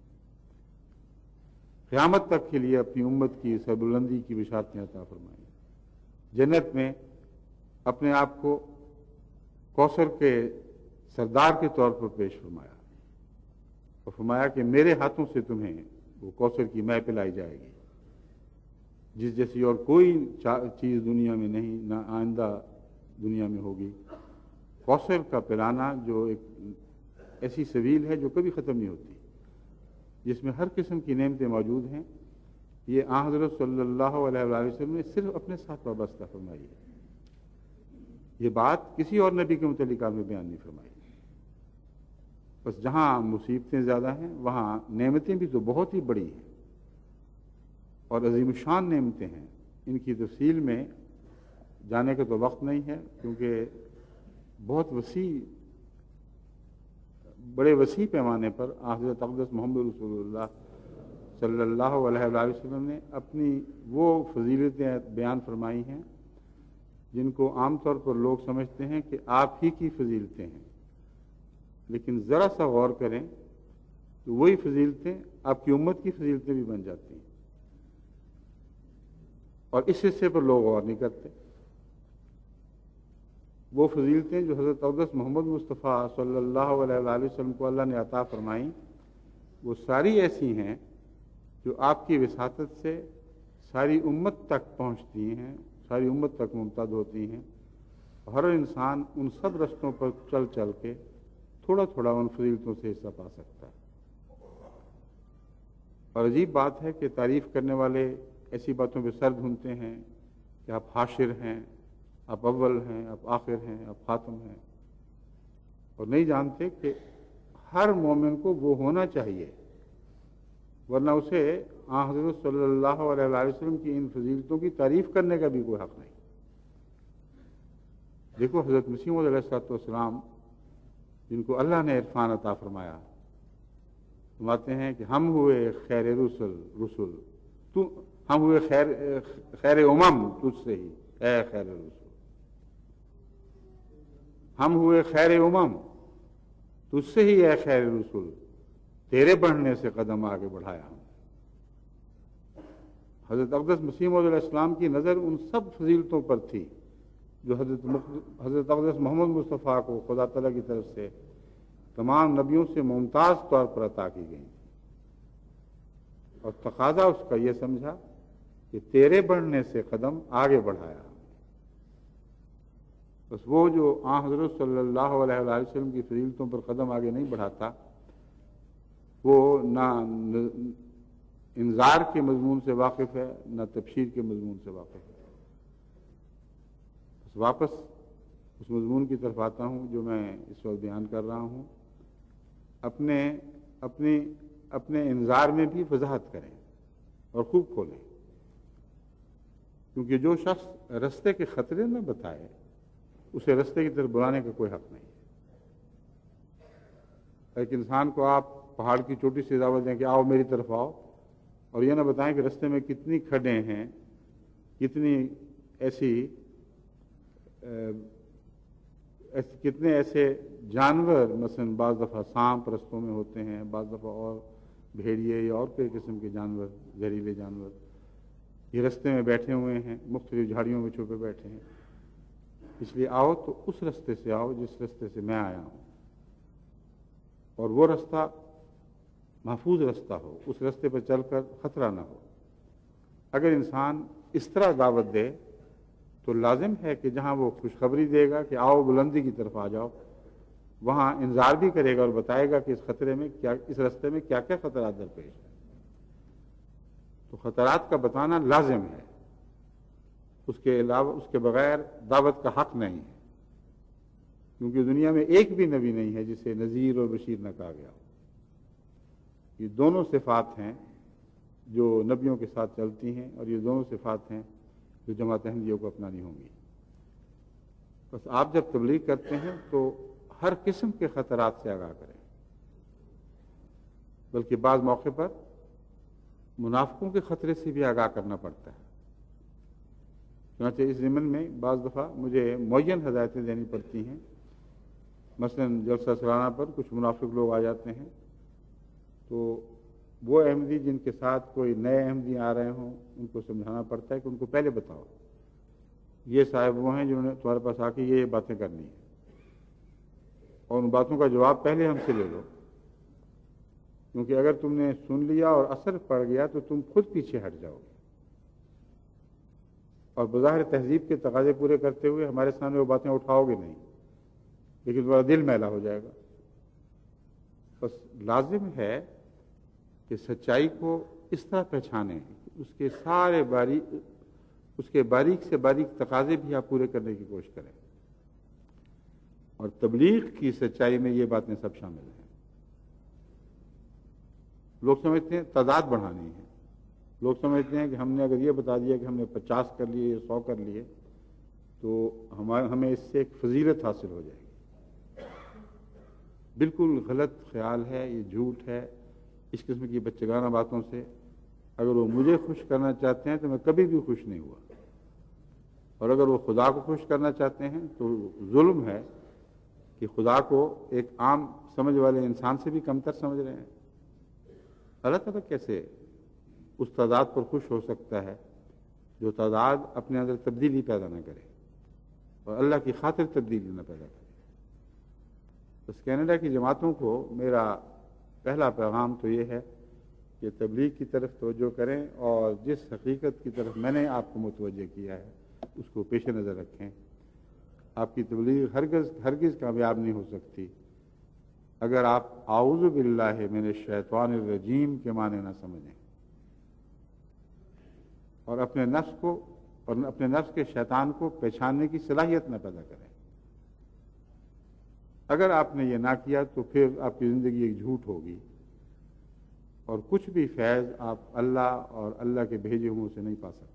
قیامت تک کے لیے اپنی امت کی سربلندی کی بشارتیں عطا فرمائیں، جنت میں اپنے آپ کو کوثر کے سردار کے طور پر پیش فرمایا اور فرمایا کہ میرے ہاتھوں سے تمہیں وہ کوثر کی مے پلائی جائے گی، جس جیسی اور کوئی چیز دنیا میں نہیں، نہ آئندہ دنیا میں ہوگی۔ کوثر کا پلانا جو ایک ایسی سبیل ہے جو کبھی ختم نہیں ہوتی، جس میں ہر قسم کی نعمتیں موجود ہیں، یہ آن حضرت صلی اللہ علیہ وآلہ وسلم نے صرف اپنے ساتھ وابستہ فرمائی ہے۔ یہ بات کسی اور نبی کے متعلق آپ نے بیان نہیں فرمائی۔ بس جہاں مصیبتیں زیادہ ہیں وہاں نعمتیں بھی تو بہت ہی بڑی ہیں اور عظیم شان نعمتیں ہیں، ان کی تفصیل میں جانے کا تو وقت نہیں ہے، کیونکہ بہت وسیع، بڑے وسیع پیمانے پر حضرت اقدس محمد رسول اللہ صلی اللہ علیہ وآلہ وسلم نے اپنی وہ فضیلتیں بیان فرمائی ہیں جن کو عام طور پر لوگ سمجھتے ہیں کہ آپ ہی کی فضیلتیں ہیں، لیکن ذرا سا غور کریں تو وہی فضیلتیں آپ کی امت کی فضیلتیں بھی بن جاتی ہیں، اور اس حصے پر لوگ غور نہیں کرتے۔ وہ فضیلتیں جو حضرت اقدس محمد مصطفیٰ صلی اللہ علیہ وآلہ وسلم کو اللہ نے عطا فرمائیں، وہ ساری ایسی ہیں جو آپ کی وساطت سے ساری امت تک پہنچتی ہیں، ساری امت تک ممتد ہوتی ہیں، ہر انسان ان سب رستوں پر چل چل کے تھوڑا تھوڑا ان فضیلتوں سے حصہ پا سکتا ہے۔ اور عجیب بات ہے کہ تعریف کرنے والے ایسی باتوں پہ سر دھنتے ہیں کہ آپ حاشر ہیں، آپ اول ہیں، آپ آخر ہیں، آپ خاتم ہیں، اور نہیں جانتے کہ ہر مومن کو وہ ہونا چاہیے، ورنہ اسے آن حضرت صلی اللہ علیہ وآلہ وسلم کی ان فضیلتوں کی تعریف کرنے کا بھی کوئی حق نہیں۔ دیکھو حضرت مسیح موعود علیہ الصلوۃ والسلام، جن کو اللہ نے عرفان عطا فرمایا، فرماتے ہیں کہ ہم ہوئے خیر رسل رسول تو ہم ہوئے خیر خیر امم تجھ سے ہی اے خیر رسول، ہم ہوئے خیر امم تجھ سے ہی اے خیر رسول، تیرے بڑھنے سے قدم آگے بڑھایا ہم۔ حضرت اقدس مسیح موعود علیہ السلام کی نظر ان سب فضیلتوں پر تھی جو حضرت حضرت اقدس محمد مصطفیٰ کو خدا تعالیٰ کی طرف سے تمام نبیوں سے ممتاز طور پر عطا کی گئی، اور تقاضا اس کا یہ سمجھا کہ تیرے بڑھنے سے قدم آگے بڑھایا۔ بس وہ جو آن حضرت صلی اللہ علیہ وآلہ وسلم کی فضیلتوں پر قدم آگے نہیں بڑھاتا، وہ نہ انذار کے مضمون سے واقف ہے، نہ تبشیر کے مضمون سے واقف ہے۔ بس واپس اس مضمون کی طرف آتا ہوں جو میں اس وقت بیان کر رہا ہوں۔ اپنے اپنی اپنے انذار میں بھی وضاحت کریں اور خوب کھولیں، کیونکہ جو شخص رستے کے خطرے نہ بتائے اسے رستے کی طرف بلانے کا کوئی حق نہیں ہے۔ ایک انسان کو آپ پہاڑ کی چوٹی سے دعوت دیں کہ آؤ میری طرف آؤ، اور یہ نہ بتائیں کہ رستے میں کتنی کھڈیں ہیں، کتنی ایسی کتنے ایسے جانور، مثلا بعض دفعہ سانپ رستوں میں ہوتے ہیں، بعض دفعہ اور بھیڑیے یا اور کئی قسم کے جانور، زہریلے جانور یہ رستے میں بیٹھے ہوئے ہیں، مختلف جھاڑیوں میں چھپے بیٹھے ہیں۔ اس لیے آؤ تو اس رستے سے آؤ جس رستے سے میں آیا ہوں، اور وہ رستہ محفوظ رستہ ہو، اس رستے پر چل کر خطرہ نہ ہو۔ اگر انسان اس طرح دعوت دے تو لازم ہے کہ جہاں وہ خوشخبری دے گا کہ آؤ بلندی کی طرف آ جاؤ، وہاں انذار بھی کرے گا اور بتائے گا کہ اس خطرے میں کیا، اس رستے میں کیا کیا خطرات درپیش ہیں۔ تو خطرات کا بتانا لازم ہے، اس کے علاوہ اس کے بغیر دعوت کا حق نہیں ہے، کیونکہ دنیا میں ایک بھی نبی نہیں ہے جسے نذیر اور بشیر نہ کہا گیا ہو۔ یہ دونوں صفات ہیں جو نبیوں کے ساتھ چلتی ہیں، اور یہ دونوں صفات ہیں جو جماعت احمدیہ کو اپنانی ہوں گی۔ بس آپ جب تبلیغ کرتے ہیں تو ہر قسم کے خطرات سے آگاہ کریں، بلکہ بعض موقع پر منافقوں کے خطرے سے بھی آگاہ کرنا پڑتا ہے۔ چنانچہ اس ضمن میں بعض دفعہ مجھے معین ہدایتیں دینی پڑتی ہیں۔ مثلا جلسہ سالانہ پر کچھ منافق لوگ آ جاتے ہیں، تو وہ احمدی جن کے ساتھ کوئی نئے احمدی آ رہے ہوں ان کو سمجھانا پڑتا ہے کہ ان کو پہلے بتاؤ یہ صاحب وہ ہیں جنہوں نے تمہارے پاس آ کے یہ یہ باتیں کرنی ہیں، اور ان باتوں کا جواب پہلے ہم سے لے لو، کیونکہ اگر تم نے سن لیا اور اثر پڑ گیا تو تم خود پیچھے ہٹ جاؤ گے، اور بظاہر تہذیب کے تقاضے پورے کرتے ہوئے ہمارے سامنے وہ باتیں اٹھاؤ گے نہیں، لیکن تمہارا دل میلا ہو جائے گا۔ بس لازم ہے کہ سچائی کو اس طرح پہچانیں، اس کے سارے باریک اس کے باریک سے باریک تقاضے بھی آپ پورے کرنے کی کوشش کریں، اور تبلیغ کی سچائی میں یہ باتیں سب شامل ہیں۔ لوگ سمجھتے ہیں تعداد بڑھانی ہے، لوگ سمجھتے ہیں کہ ہم نے اگر یہ بتا دیا کہ ہم نے پچاس کر لیے یا سو کر لیے تو ہمیں اس سے ایک فضیلت حاصل ہو جائے گی۔ بالکل غلط خیال ہے، یہ جھوٹ ہے۔ اس قسم کی بچگانہ باتوں سے اگر وہ مجھے خوش کرنا چاہتے ہیں تو میں کبھی بھی خوش نہیں ہوا، اور اگر وہ خدا کو خوش کرنا چاہتے ہیں تو ظلم ہے کہ خدا کو ایک عام سمجھ والے انسان سے بھی کمتر سمجھ رہے ہیں۔ اللہ تعالیٰ کیسے اس تعداد پر خوش ہو سکتا ہے جو تعداد اپنے اندر تبدیلی پیدا نہ کرے اور اللہ کی خاطر تبدیلی نہ پیدا کرے۔ بس کینیڈا کی جماعتوں کو میرا پہلا پیغام تو یہ ہے کہ تبلیغ کی طرف توجہ کریں، اور جس حقیقت کی طرف میں نے آپ کو متوجہ کیا ہے اس کو پیش نظر رکھیں۔ آپ کی تبلیغ ہرگز ہرگز کامیاب نہیں ہو سکتی اگر آپ اعوذ باللہ من الشیطان الرجیم کے معنی نہ سمجھیں، اور اپنے نفس کو اور اپنے نفس کے شیطان کو پہچاننے کی صلاحیت نہ پیدا کریں۔ اگر آپ نے یہ نہ کیا تو پھر آپ کی زندگی ایک جھوٹ ہوگی، اور کچھ بھی فیض آپ اللہ اور اللہ کے بھیجے ہوئے سے نہیں پا سکتے۔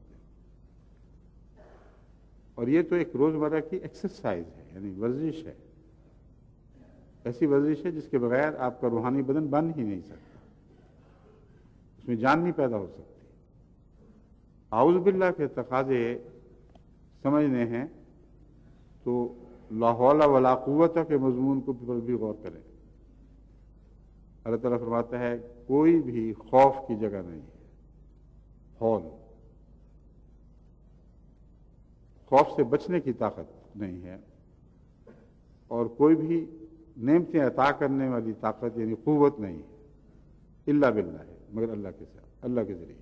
اور یہ تو ایک روزمرہ کی ایکسرسائز ہے، یعنی ورزش ہے، ایسی ورزش ہے جس کے بغیر آپ کا روحانی بدن بن ہی نہیں سکتا، اس میں جان نہیں پیدا ہو سکتی۔ اعوذ باللہ کے تقاضے سمجھنے ہیں تو لا حول ولا قوت کے مضمون کو پر بھی غور کریں۔ اللہ تعالیٰ فرماتا ہے کوئی بھی خوف کی جگہ نہیں ہے، ہول، خوف سے بچنے کی طاقت نہیں ہے، اور کوئی بھی نعمتیں عطا کرنے والی طاقت یعنی قوت نہیں ہے الا باللہ ہے، مگر اللہ کے ساتھ، اللہ کے ذریعے۔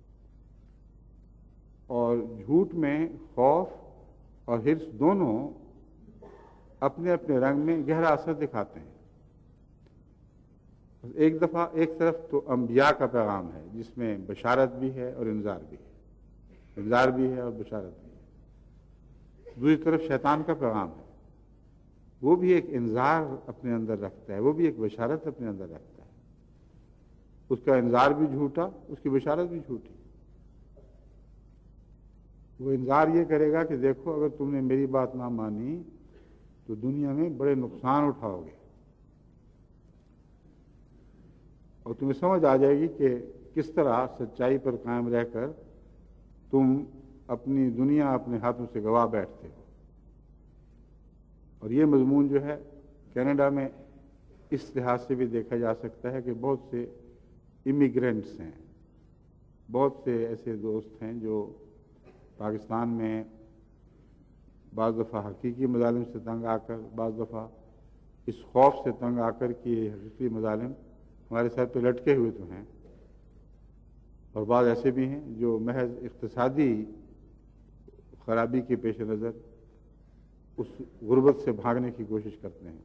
اور جھوٹ میں خوف اور حرص دونوں اپنے اپنے رنگ میں گہرا اثر دکھاتے ہیں۔ ایک دفعہ ایک طرف تو انبیاء کا پیغام ہے جس میں بشارت بھی ہے اور انذار بھی ہے، انذار بھی ہے اور بشارت بھی ہے۔ دوسری طرف شیطان کا پیغام ہے، وہ بھی ایک انذار اپنے اندر رکھتا ہے، وہ بھی ایک بشارت اپنے اندر رکھتا ہے۔ اس کا انذار بھی جھوٹا، اس کی بشارت بھی جھوٹی۔ وہ انذار یہ کرے گا کہ دیکھو اگر تم نے میری بات نہ مانی تو دنیا میں بڑے نقصان اٹھاؤ گے، اور تمہیں سمجھ آ جائے گی کہ کس طرح سچائی پر قائم رہ کر تم اپنی دنیا اپنے ہاتھوں سے گوا بیٹھتے ہو۔ اور یہ مضمون جو ہے کینیڈا میں اس لحاظ سے بھی دیکھا جا سکتا ہے کہ بہت سے امیگرینٹس ہیں، بہت سے ایسے دوست ہیں جو پاکستان میں بعض دفعہ حقیقی مظالم سے تنگ آ کر، بعض دفعہ اس خوف سے تنگ آ کر کہ یہ حقیقی مظالم ہمارے سر پہ لٹکے ہوئے تو ہیں، اور بعض ایسے بھی ہیں جو محض اقتصادی خرابی کے پیش نظر اس غربت سے بھاگنے کی کوشش کرتے ہیں۔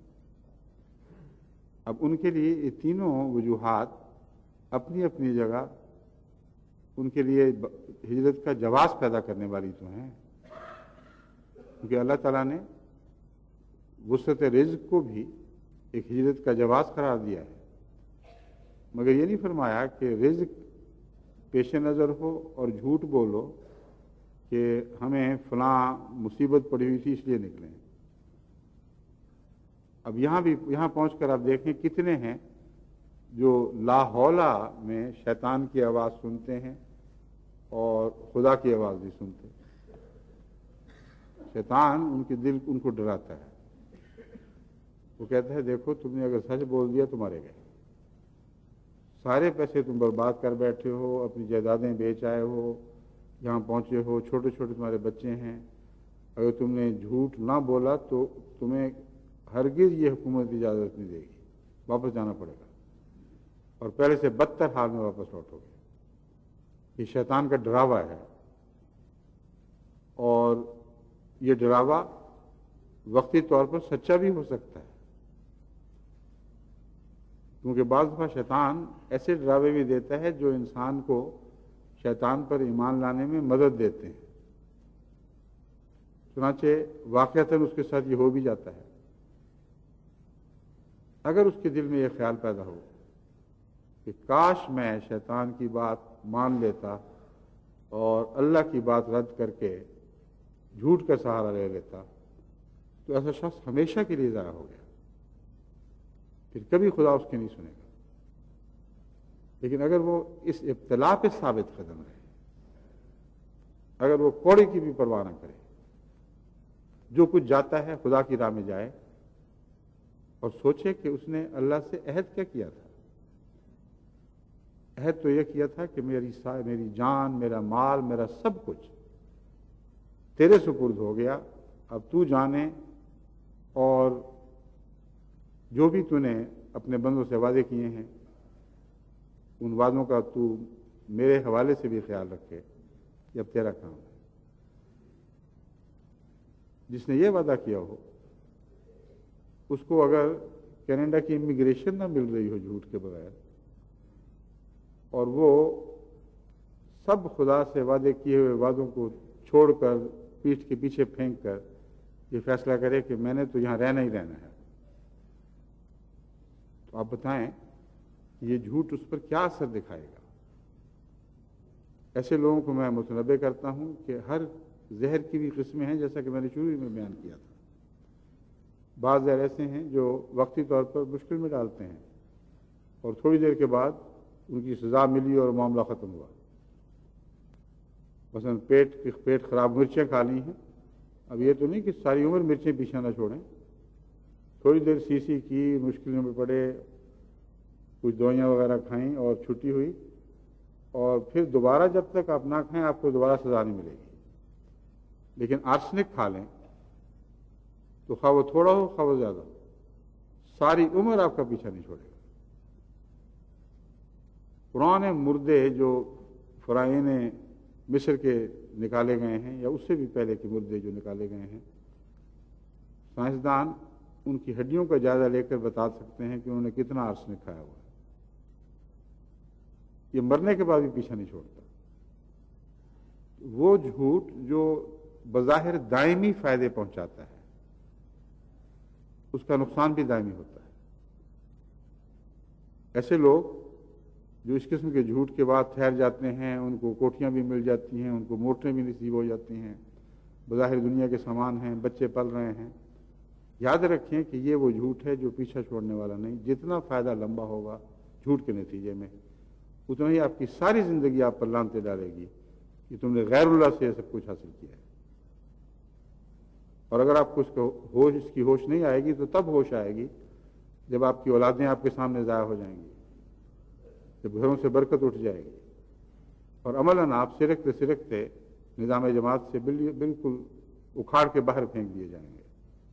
اب ان کے لیے یہ تینوں وجوہات اپنی اپنی جگہ ان کے لیے ہجرت کا جواز پیدا کرنے والی تو ہیں، کیونکہ اللہ تعالیٰ نے وسعت رزق کو بھی ایک ہجرت کا جواز قرار دیا ہے، مگر یہ نہیں فرمایا کہ رزق پیش نظر ہو اور جھوٹ بولو کہ ہمیں فلاں مصیبت پڑی ہوئی تھی اس لیے نکلیں۔ اب یہاں بھی یہاں پہنچ کر آپ دیکھیں کتنے ہیں جو لا حولہ میں شیطان کی آواز سنتے ہیں اور خدا کی آواز نہیں سنتے۔ شیطان ان کے دل ان کو ڈراتا ہے، وہ کہتا ہے دیکھو تم نے اگر سچ بول دیا تو مارے گئے، سارے پیسے تم برباد کر بیٹھے ہو، اپنی جائیدادیں بیچ آئے ہو، یہاں پہنچے ہو، چھوٹے چھوٹے تمہارے بچے ہیں، اگر تم نے جھوٹ نہ بولا تو تمہیں ہرگز یہ حکومت اجازت نہیں دے گی، واپس جانا پڑے گا، اور پہلے سے بدتر حال میں واپس لوٹو گے۔ یہ شیطان کا ڈراوا ہے، اور یہ ڈراوا وقتی طور پر سچا بھی ہو سکتا ہے، کیونکہ بعض دفعہ شیطان ایسے ڈراوے بھی دیتا ہے جو انسان کو شیطان پر ایمان لانے میں مدد دیتے ہیں۔ چنانچہ واقعتاً اس کے ساتھ یہ ہو بھی جاتا ہے۔ اگر اس کے دل میں یہ خیال پیدا ہو کہ کاش میں شیطان کی بات مان لیتا اور اللہ کی بات رد کر کے جھوٹ کا سہارا لے لیتا، تو ایسا شخص ہمیشہ کے لیے ضائع ہو گیا، پھر کبھی خدا اس کی نہیں سنے گا۔ لیکن اگر وہ اس ابتلا پہ ثابت قدم رہے، اگر وہ کوڑے کی بھی پرواہ نہ کرے، جو کچھ جاتا ہے خدا کی راہ میں جائے، اور سوچے کہ اس نے اللہ سے عہد کیا کیا تھا۔ عہد تو یہ کیا تھا کہ میری میری جان، میرا مال، میرا سب کچھ تیرے سپرد ہو گیا، اب تو جانے، اور جو بھی تو نے اپنے بندوں سے وعدے کیے ہیں ان وعدوں کا تو میرے حوالے سے بھی خیال رکھے، یہ اب تیرا کام ہے۔ جس نے یہ وعدہ کیا ہو اس کو اگر کینیڈا کی امیگریشن نہ مل رہی ہو جھوٹ کے بغیر، اور وہ سب خدا سے وعدے کیے ہوئے وعدوں کو چھوڑ کر پیٹھ کے پیچھے پھینک کر یہ فیصلہ کرے کہ میں نے تو یہاں رہنا ہی رہنا ہے، تو آپ بتائیں یہ جھوٹ اس پر کیا اثر دکھائے گا؟ ایسے لوگوں کو میں متنبہ کرتا ہوں کہ ہر زہر کی بھی قسمیں ہیں، جیسا کہ میں نے شروع میں بیان کیا تھا۔ بعض زہر ایسے ہیں جو وقتی طور پر مشکل میں ڈالتے ہیں اور تھوڑی دیر کے بعد ان کی سزا ملی اور معاملہ ختم ہوا۔ مثلا پیٹ پیٹ خراب مرچیں کھا لی ہیں، اب یہ تو نہیں کہ ساری عمر مرچیں پیچھے نہ چھوڑیں، تھوڑی دیر سی سی کی، مشکلوں میں پڑے، کچھ دوائیاں وغیرہ کھائیں اور چھٹی ہوئی، اور پھر دوبارہ جب تک آپ نہ کھائیں آپ کو دوبارہ سزا نہیں ملے گی۔ لیکن آرسنک کھا لیں تو خواہ وہ تھوڑا ہو خواہ وہ زیادہ، ساری عمر آپ کا پیچھا نہیں چھوڑے گا۔ پرانے مردے جو فرعون مصر کے نکالے گئے ہیں یا اس سے بھی پہلے کے مردے جو نکالے گئے ہیں، سائنسدان ان کی ہڈیوں کا جائزہ لے کر بتا سکتے ہیں کہ انہوں نے کتنا آرسنک کھایا ہوا ہے۔ یہ مرنے کے بعد بھی پیچھا نہیں چھوڑتا۔ وہ جھوٹ جو بظاہر دائمی فائدے پہنچاتا ہے، اس کا نقصان بھی دائمی ہوتا ہے۔ ایسے لوگ جو اس قسم کے جھوٹ کے بعد ٹھہر جاتے ہیں، ان کو کوٹھیاں بھی مل جاتی ہیں، ان کو موٹریں بھی نصیب ہو جاتی ہیں، بظاہر دنیا کے سامان ہیں، بچے پل رہے ہیں، یاد رکھیں کہ یہ وہ جھوٹ ہے جو پیچھا چھوڑنے والا نہیں۔ جتنا فائدہ لمبا ہوگا جھوٹ کے نتیجے میں، اتنا ہی آپ کی ساری زندگی آپ پر لعنتیں ڈالے گی کہ تم نے غیر اللہ سے یہ سب کچھ حاصل کیا ہے۔ اور اگر آپ کو اس کو ہوش اس کی ہوش نہیں آئے گی تو تب ہوش آئے گی جب آپ کی اولادیں آپ کے سامنے ضائع ہو جائیں گی، جب گھروں سے برکت اٹھ جائے گی، اور عملاً آپ سرکتے سرکتے نظام جماعت سے بالکل اکھاڑ کے باہر پھینک دیے جائیں گے۔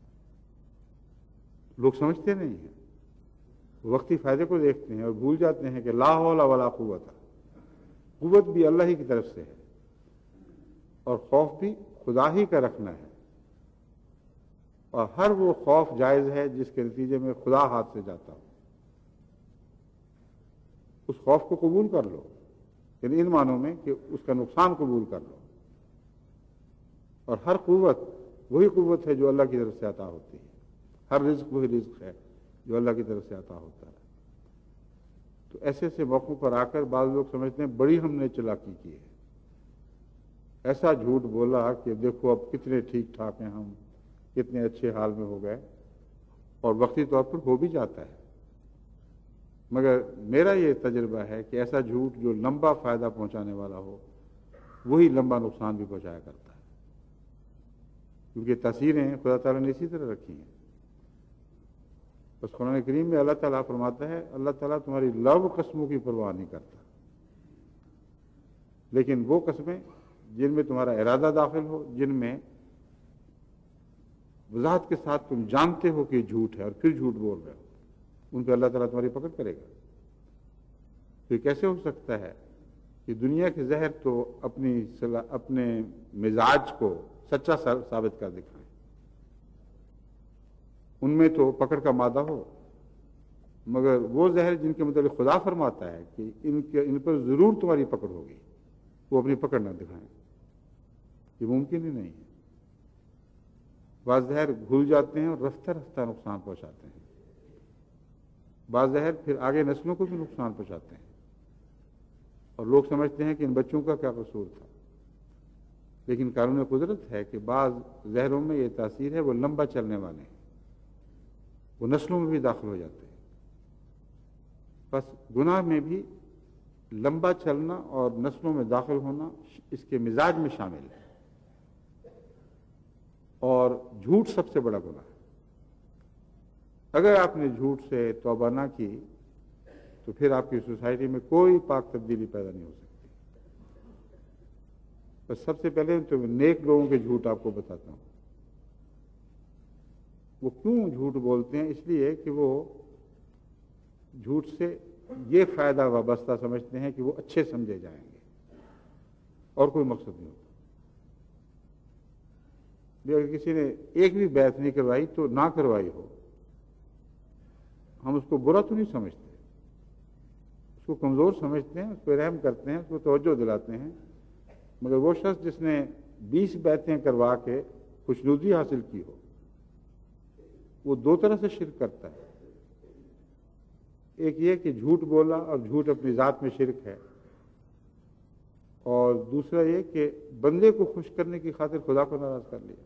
لوگ سمجھتے نہیں ہیں، وقتی فائدے کو دیکھتے ہیں اور بھول جاتے ہیں کہ لا حول ولا قوت، قوت بھی اللہ ہی کی طرف سے ہے، اور خوف بھی خدا ہی کا رکھنا ہے، اور ہر وہ خوف جائز ہے جس کے نتیجے میں خدا ہاتھ سے جاتا ہو۔ اس خوف کو قبول کر لو، یعنی ان معنوں میں کہ اس کا نقصان قبول کر لو۔ اور ہر قوت وہی قوت ہے جو اللہ کی طرف سے عطا ہوتی ہے، ہر رزق وہی رزق ہے جو اللہ کی طرف سے عطا ہوتا ہے۔ تو ایسے ایسے موقعوں پر آ کر بعض لوگ سمجھتے ہیں بڑی ہم نے چالاکی کی ہے، ایسا جھوٹ بولا کہ دیکھو اب کتنے ٹھیک ٹھاک ہیں ہم، کتنے اچھے حال میں ہو گئے، اور وقتی طور پر ہو بھی جاتا ہے۔ مگر میرا یہ تجربہ ہے کہ ایسا جھوٹ جو لمبا فائدہ پہنچانے والا ہو وہی لمبا نقصان بھی پہنچایا کرتا ہے، کیونکہ تاثیریں خدا تعالیٰ نے اسی طرح رکھی ہیں۔ بس قرآن کریم میں اللہ تعالیٰ فرماتا ہے اللہ تعالیٰ تمہاری لو قسموں کی پرواہ نہیں کرتا، لیکن وہ قسمیں جن میں تمہارا ارادہ داخل ہو، جن میں وضاحت کے ساتھ تم جانتے ہو کہ جھوٹ ہے اور پھر جھوٹ بول رہے ہو، ان پہ اللہ تعالیٰ تمہاری پکڑ کرے گا۔ تو یہ کیسے ہو سکتا ہے کہ دنیا کے زہر تو اپنی اپنے مزاج کو سچا ثابت کر دکھائیں، ان میں تو پکڑ کا مادہ ہو، مگر وہ زہر جن کے متعلق خدا فرماتا ہے کہ ان کے ان پر ضرور تمہاری پکڑ ہوگی، وہ اپنی پکڑ نہ دکھائیں، یہ ممکن ہی نہیں ہے۔ بعض زہر گھل جاتے ہیں اور رفتہ رفتہ نقصان پہنچاتے ہیں، بعض زہر پھر آگے نسلوں کو بھی نقصان پہنچاتے ہیں، اور لوگ سمجھتے ہیں کہ ان بچوں کا کیا قصور تھا، لیکن قانون قدرت ہے کہ بعض زہروں میں یہ تاثیر ہے وہ لمبا چلنے والے ہیں، وہ نسلوں میں بھی داخل ہو جاتے ہیں۔ بس گناہ میں بھی لمبا چلنا اور نسلوں میں داخل ہونا اس کے مزاج میں شامل ہے، اور جھوٹ سب سے بڑا گناہ ہے۔ اگر آپ نے جھوٹ سے توبہ نہ کی تو پھر آپ کی سوسائٹی میں کوئی پاک تبدیلی پیدا نہیں ہو سکتی۔ بس سب سے پہلے تو نیک لوگوں کے جھوٹ آپ کو بتاتا ہوں۔ وہ کیوں جھوٹ بولتے ہیں؟ اس لیے کہ وہ جھوٹ سے یہ فائدہ وابستہ سمجھتے ہیں کہ وہ اچھے سمجھے جائیں گے، اور کوئی مقصد نہیں ہوتا۔ اگر کسی نے ایک بھی بیعت نہیں کروائی تو نہ کروائی ہو، ہم اس کو برا تو نہیں سمجھتے، اس کو کمزور سمجھتے ہیں، اس پہ رحم کرتے ہیں، اس کو توجہ دلاتے ہیں۔ مگر وہ شخص جس نے بیس بیعتیں کروا کے خوشنودی حاصل کی ہو، وہ دو طرح سے شرک کرتا ہے۔ ایک یہ کہ جھوٹ بولا اور جھوٹ اپنی ذات میں شرک ہے، اور دوسرا یہ کہ بندے کو خوش کرنے کی خاطر خدا کو ناراض کر لیا۔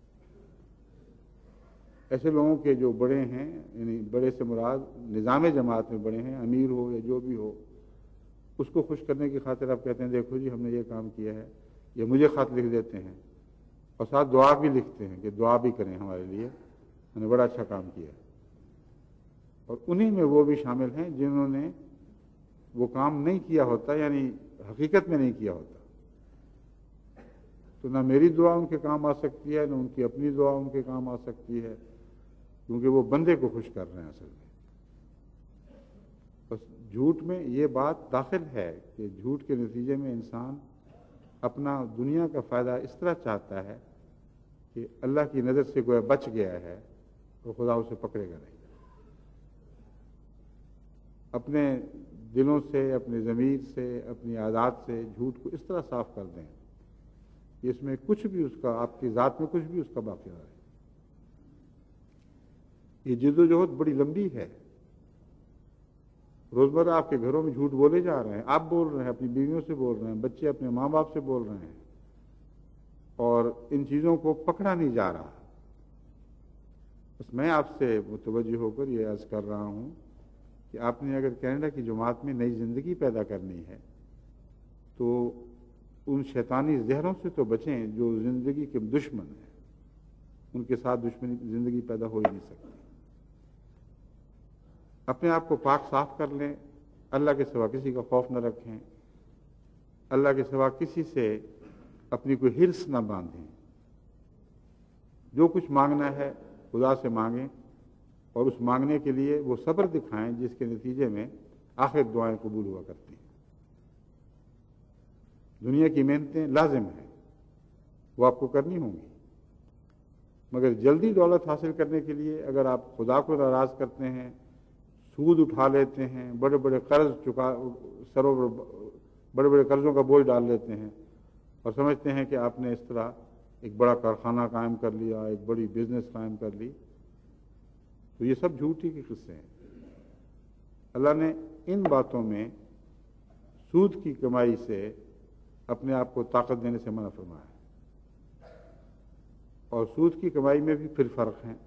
ایسے لوگوں کے جو بڑے ہیں، یعنی بڑے سے مراد نظام جماعت میں بڑے ہیں، امیر ہو یا جو بھی ہو، اس کو خوش کرنے کی خاطر آپ کہتے ہیں دیکھو جی ہم نے یہ کام کیا ہے، یا مجھے خط لکھ دیتے ہیں اور ساتھ دعا بھی لکھتے ہیں کہ دعا بھی کریں ہمارے لیے، ہم نے بڑا اچھا کام کیا۔ اور انہی میں وہ بھی شامل ہیں جنہوں نے وہ کام نہیں کیا ہوتا، یعنی حقیقت میں نہیں کیا ہوتا، تو نہ میری دعا ان کے کام آ سکتی ہے، نہ ان کی اپنی دعا ان کے کام آ سکتی ہے، کیونکہ وہ بندے کو خوش کر رہے ہیں اصل میں۔ بس جھوٹ میں یہ بات داخل ہے کہ جھوٹ کے نتیجے میں انسان اپنا دنیا کا فائدہ اس طرح چاہتا ہے کہ اللہ کی نظر سے گویا بچ گیا ہے تو خدا اسے پکڑے گا نہیں۔ اپنے دلوں سے، اپنے ضمیر سے، اپنی عادات سے جھوٹ کو اس طرح صاف کر دیں کہ اس میں کچھ بھی اس کا، آپ کی ذات میں کچھ بھی اس کا باقی نہ رہے۔ یہ جد و جہد بڑی لمبی ہے۔ روزمرہ آپ کے گھروں میں جھوٹ بولے جا رہے ہیں، آپ بول رہے ہیں، اپنی بیویوں سے بول رہے ہیں، بچے اپنے ماں باپ سے بول رہے ہیں، اور ان چیزوں کو پکڑا نہیں جا رہا۔ بس میں آپ سے متوجہ ہو کر یہ عرض کر رہا ہوں کہ آپ نے اگر کینیڈا کی جماعت میں نئی زندگی پیدا کرنی ہے تو ان شیطانی زہروں سے تو بچیں جو زندگی کے دشمن ہیں، ان کے ساتھ دشمنی زندگی پیدا ہو ہی نہیں سکتی۔ اپنے آپ کو پاک صاف کر لیں، اللہ کے سوا کسی کا خوف نہ رکھیں، اللہ کے سوا کسی سے اپنی کوئی ہرس نہ باندھیں، جو کچھ مانگنا ہے خدا سے مانگیں، اور اس مانگنے کے لیے وہ صبر دکھائیں جس کے نتیجے میں آخر دعائیں قبول ہوا کرتی ہیں۔ دنیا کی محنتیں لازم ہیں، وہ آپ کو کرنی ہوں گی، مگر جلدی دولت حاصل کرنے کے لیے اگر آپ خدا کو ناراض کرتے ہیں، سود اٹھا لیتے ہیں، بڑے بڑے قرض چکا سروں بڑے بڑے قرضوں کا بوجھ ڈال لیتے ہیں اور سمجھتے ہیں کہ آپ نے اس طرح ایک بڑا کارخانہ قائم کر لیا، ایک بڑی بزنس قائم کر لی، تو یہ سب جھوٹی کے قصے ہیں۔ اللہ نے ان باتوں میں سود کی کمائی سے اپنے آپ کو طاقت دینے سے منع فرمایا ہے، اور سود کی کمائی میں بھی پھر فرق ہے۔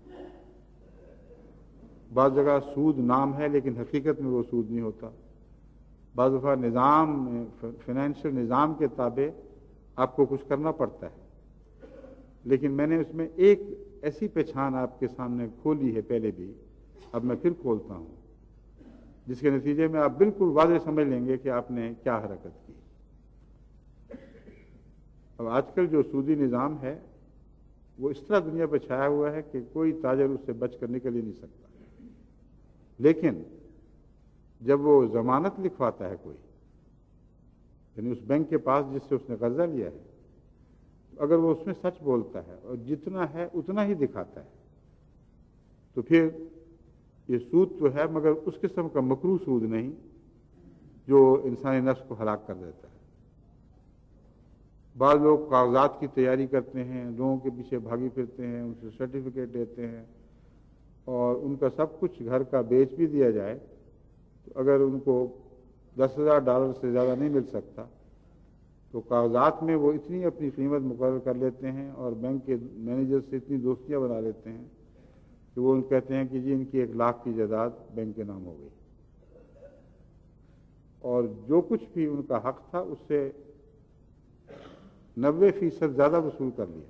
بعض جگہ سود نام ہے لیکن حقیقت میں وہ سود نہیں ہوتا۔ بعض دفعہ نظام فائنینشیل نظام کے تابع آپ کو کچھ کرنا پڑتا ہے، لیکن میں نے اس میں ایک ایسی پہچان آپ کے سامنے کھولی ہے پہلے بھی، اب میں پھر کھولتا ہوں، جس کے نتیجے میں آپ بالکل واضح سمجھ لیں گے کہ آپ نے کیا حرکت کی۔ اب آج کل جو سودی نظام ہے وہ اس طرح دنیا پہ چھایا ہوا ہے کہ کوئی تاجر اس سے بچ کر نکل ہی نہیں سکتا، لیکن جب وہ ضمانت لکھواتا ہے کوئی، یعنی اس بینک کے پاس جس سے اس نے قرضہ لیا ہے، اگر وہ اس میں سچ بولتا ہے اور جتنا ہے اتنا ہی دکھاتا ہے، تو پھر یہ سود تو ہے مگر اس قسم کا مکروہ سود نہیں جو انسانی نفس کو ہلاک کر دیتا ہے۔ بعض لوگ کاغذات کی تیاری کرتے ہیں، لوگوں کے پیچھے بھاگی پھرتے ہیں، ان سے سرٹیفکیٹ لیتے ہیں، اور ان کا سب کچھ گھر کا بیچ بھی دیا جائے تو اگر ان کو دس ہزار ڈالر سے زیادہ نہیں مل سکتا تو کاغذات میں وہ اتنی اپنی قیمت مقرر کر لیتے ہیں اور بینک کے مینیجر سے اتنی دوستیاں بنا لیتے ہیں کہ وہ ان کہتے ہیں کہ جی ان کی ایک لاکھ کی جائیداد بینک کے نام ہو گئی، اور جو کچھ بھی ان کا حق تھا اس سے نوے فیصد زیادہ وصول کر لیا۔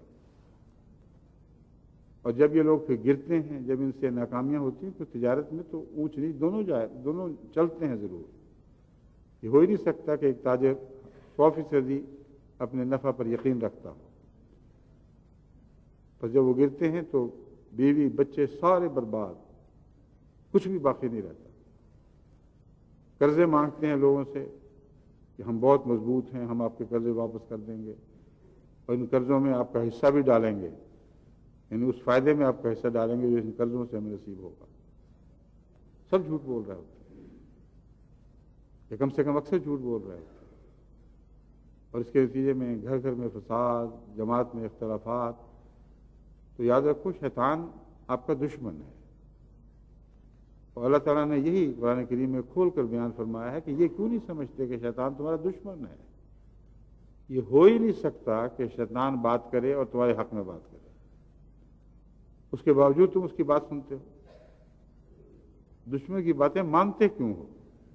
اور جب یہ لوگ پھر گرتے ہیں، جب ان سے ناکامیاں ہوتی ہیں تو تجارت میں تو اونچ نیچ دونوں جائے دونوں چلتے ہیں ضرور۔ یہ ہو ہی نہیں سکتا کہ ایک تاجر سو فیصدی اپنے نفع پر یقین رکھتا ہو، پر جب وہ گرتے ہیں تو بیوی بچے سارے برباد، کچھ بھی باقی نہیں رہتا۔ قرضے مانگتے ہیں لوگوں سے کہ ہم بہت مضبوط ہیں، ہم آپ کے قرضے واپس کر دیں گے، اور ان قرضوں میں آپ کا حصہ بھی ڈالیں گے، یعنی اس فائدے میں آپ کا حصہ ڈالیں گے جو ان قرضوں سے ہمیں نصیب ہوگا۔ سب جھوٹ بول رہے ہوتے ہیں، یا کم سے کم اکثر جھوٹ بول رہے ہوتے ہیں، اور اس کے نتیجے میں گھر گھر میں فساد، جماعت میں اختلافات۔ تو یاد رکھو شیطان آپ کا دشمن ہے، اور اللہ تعالیٰ نے یہی قرآن کریم میں کھول کر بیان فرمایا ہے کہ یہ کیوں نہیں سمجھتے کہ شیطان تمہارا دشمن ہے؟ یہ ہو ہی نہیں سکتا کہ شیطان بات کرے اور تمہارے حق میں بات کرے، اس کے باوجود تم اس کی بات سنتے ہو۔ دشمن کی باتیں مانتے کیوں ہو؟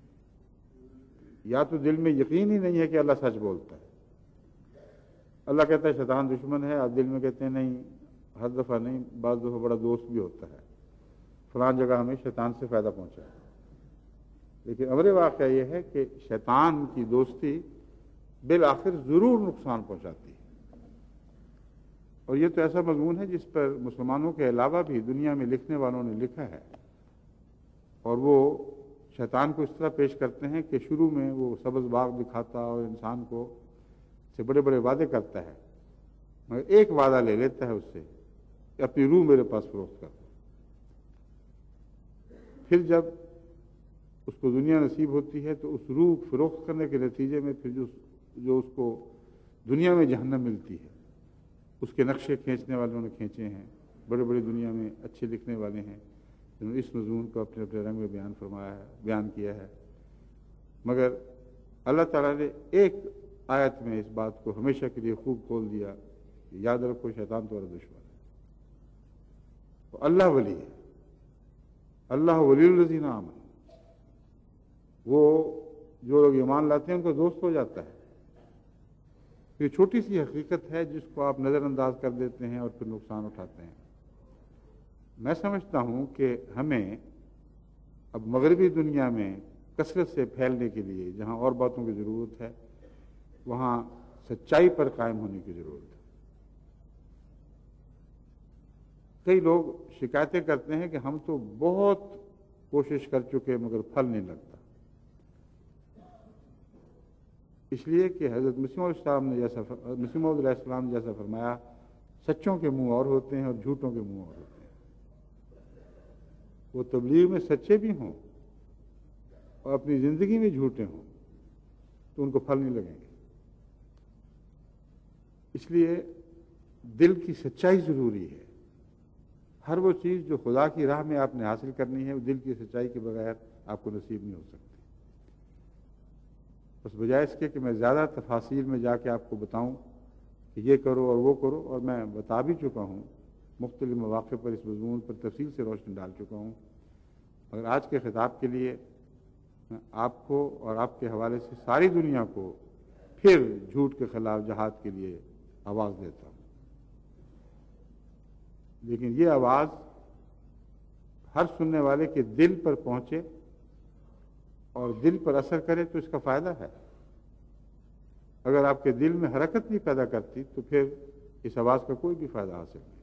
یا تو دل میں یقین ہی نہیں ہے کہ اللہ سچ بولتا ہے۔ اللہ کہتا ہے شیطان دشمن ہے، آپ دل میں کہتے ہیں نہیں، ہر دفعہ نہیں، بعض دفعہ بڑا دوست بھی ہوتا ہے، فلان جگہ ہمیں شیطان سے فائدہ پہنچا ہے۔ لیکن امر واقعہ یہ ہے کہ شیطان کی دوستی بالآخر ضرور نقصان پہنچاتی ہے، اور یہ تو ایسا مضمون ہے جس پر مسلمانوں کے علاوہ بھی دنیا میں لکھنے والوں نے لکھا ہے، اور وہ شیطان کو اس طرح پیش کرتے ہیں کہ شروع میں وہ سبز باغ دکھاتا اور انسان کو سے بڑے بڑے وعدے کرتا ہے، مگر ایک وعدہ لے لیتا ہے اس سے کہ اپنی روح میرے پاس فروخت کر دو۔ پھر جب اس کو دنیا نصیب ہوتی ہے تو اس روح فروخت کرنے کے نتیجے میں پھر جو جو اس کو دنیا میں جہنم ملتی ہے، اس کے نقشے کھینچنے والوں نے کھینچے ہیں، بڑے بڑے دنیا میں اچھے لکھنے والے ہیں جنہوں نے اس مضمون کو اپنے اپنے رنگ میں بیان فرمایا ہے، بیان کیا ہے، مگر اللہ تعالیٰ نے ایک آیت میں اس بات کو ہمیشہ کے لیے خوب کھول دیا کہ یاد رکھو شیطان تمہارا دشمن ہے، تو اللہ ولی ہے، اللہ ولی الذین آمنوا، وہ جو لوگ ایمان لاتے ہیں ان کا دوست ہو جاتا ہے۔ یہ چھوٹی سی حقیقت ہے جس کو آپ نظر انداز کر دیتے ہیں اور پھر نقصان اٹھاتے ہیں۔ میں سمجھتا ہوں کہ ہمیں اب مغربی دنیا میں کثرت سے پھیلنے کے لیے جہاں اور باتوں کی ضرورت ہے وہاں سچائی پر قائم ہونے کی ضرورت ہے۔ کئی لوگ شکایتیں کرتے ہیں کہ ہم تو بہت کوشش کر چکے مگر پھل نہیں لگتا، اس لیے کہ حضرت مسیح علیہ السلام نے جیسا مسیح موعود علیہ السلام نے جیسا فرمایا، سچوں کے منہ اور ہوتے ہیں اور جھوٹوں کے منہ اور ہوتے ہیں۔ وہ تبلیغ میں سچے بھی ہوں اور اپنی زندگی میں جھوٹے ہوں تو ان کو پھل نہیں لگیں گے۔ اس لیے دل کی سچائی ضروری ہے۔ ہر وہ چیز جو خدا کی راہ میں آپ نے حاصل کرنی ہے وہ دل کی سچائی کے بغیر آپ کو نصیب نہیں ہو سکتی۔ بس بجائے اس کے کہ میں زیادہ تفاصیل میں جا کے آپ کو بتاؤں کہ یہ کرو اور وہ کرو، اور میں بتا بھی چکا ہوں، مختلف مواقع پر اس مضمون پر تفصیل سے روشنی ڈال چکا ہوں، مگر آج کے خطاب کے لیے میں آپ کو اور آپ کے حوالے سے ساری دنیا کو پھر جھوٹ کے خلاف جہاد کے لیے آواز دیتا ہوں۔ لیکن یہ آواز ہر سننے والے کے دل پر پہنچے اور دل پر اثر کرے تو اس کا فائدہ ہے۔ اگر آپ کے دل میں حرکت نہیں پیدا کرتی تو پھر اس آواز کا کوئی بھی فائدہ حاصل نہیں۔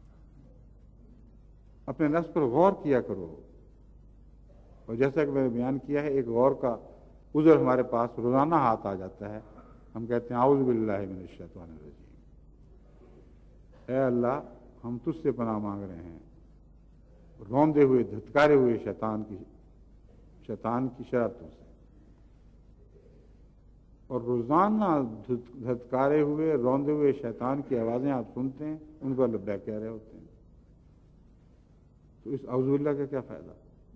اپنے نفس پر غور کیا کرو، اور جیسا کہ میں نے بیان کیا ہے، ایک غور کا عذر ہمارے پاس روزانہ ہاتھ آ جاتا ہے، ہم کہتے ہیں اعوذ باللہ من الشیطان الرجیم، اے اللہ ہم تجھ سے پناہ مانگ رہے ہیں روندے ہوئے دھتکارے ہوئے شیطان کی شیطان کی شرارتوں سے۔ اور روزانہ دھتکارے ہوئے روندے ہوئے شیطان کی آوازیں آپ سنتے ہیں، ان کو لبیک کہہ رہے ہوتے ہیں، تو اس اعوذ باللہ کا کیا فائدہ؟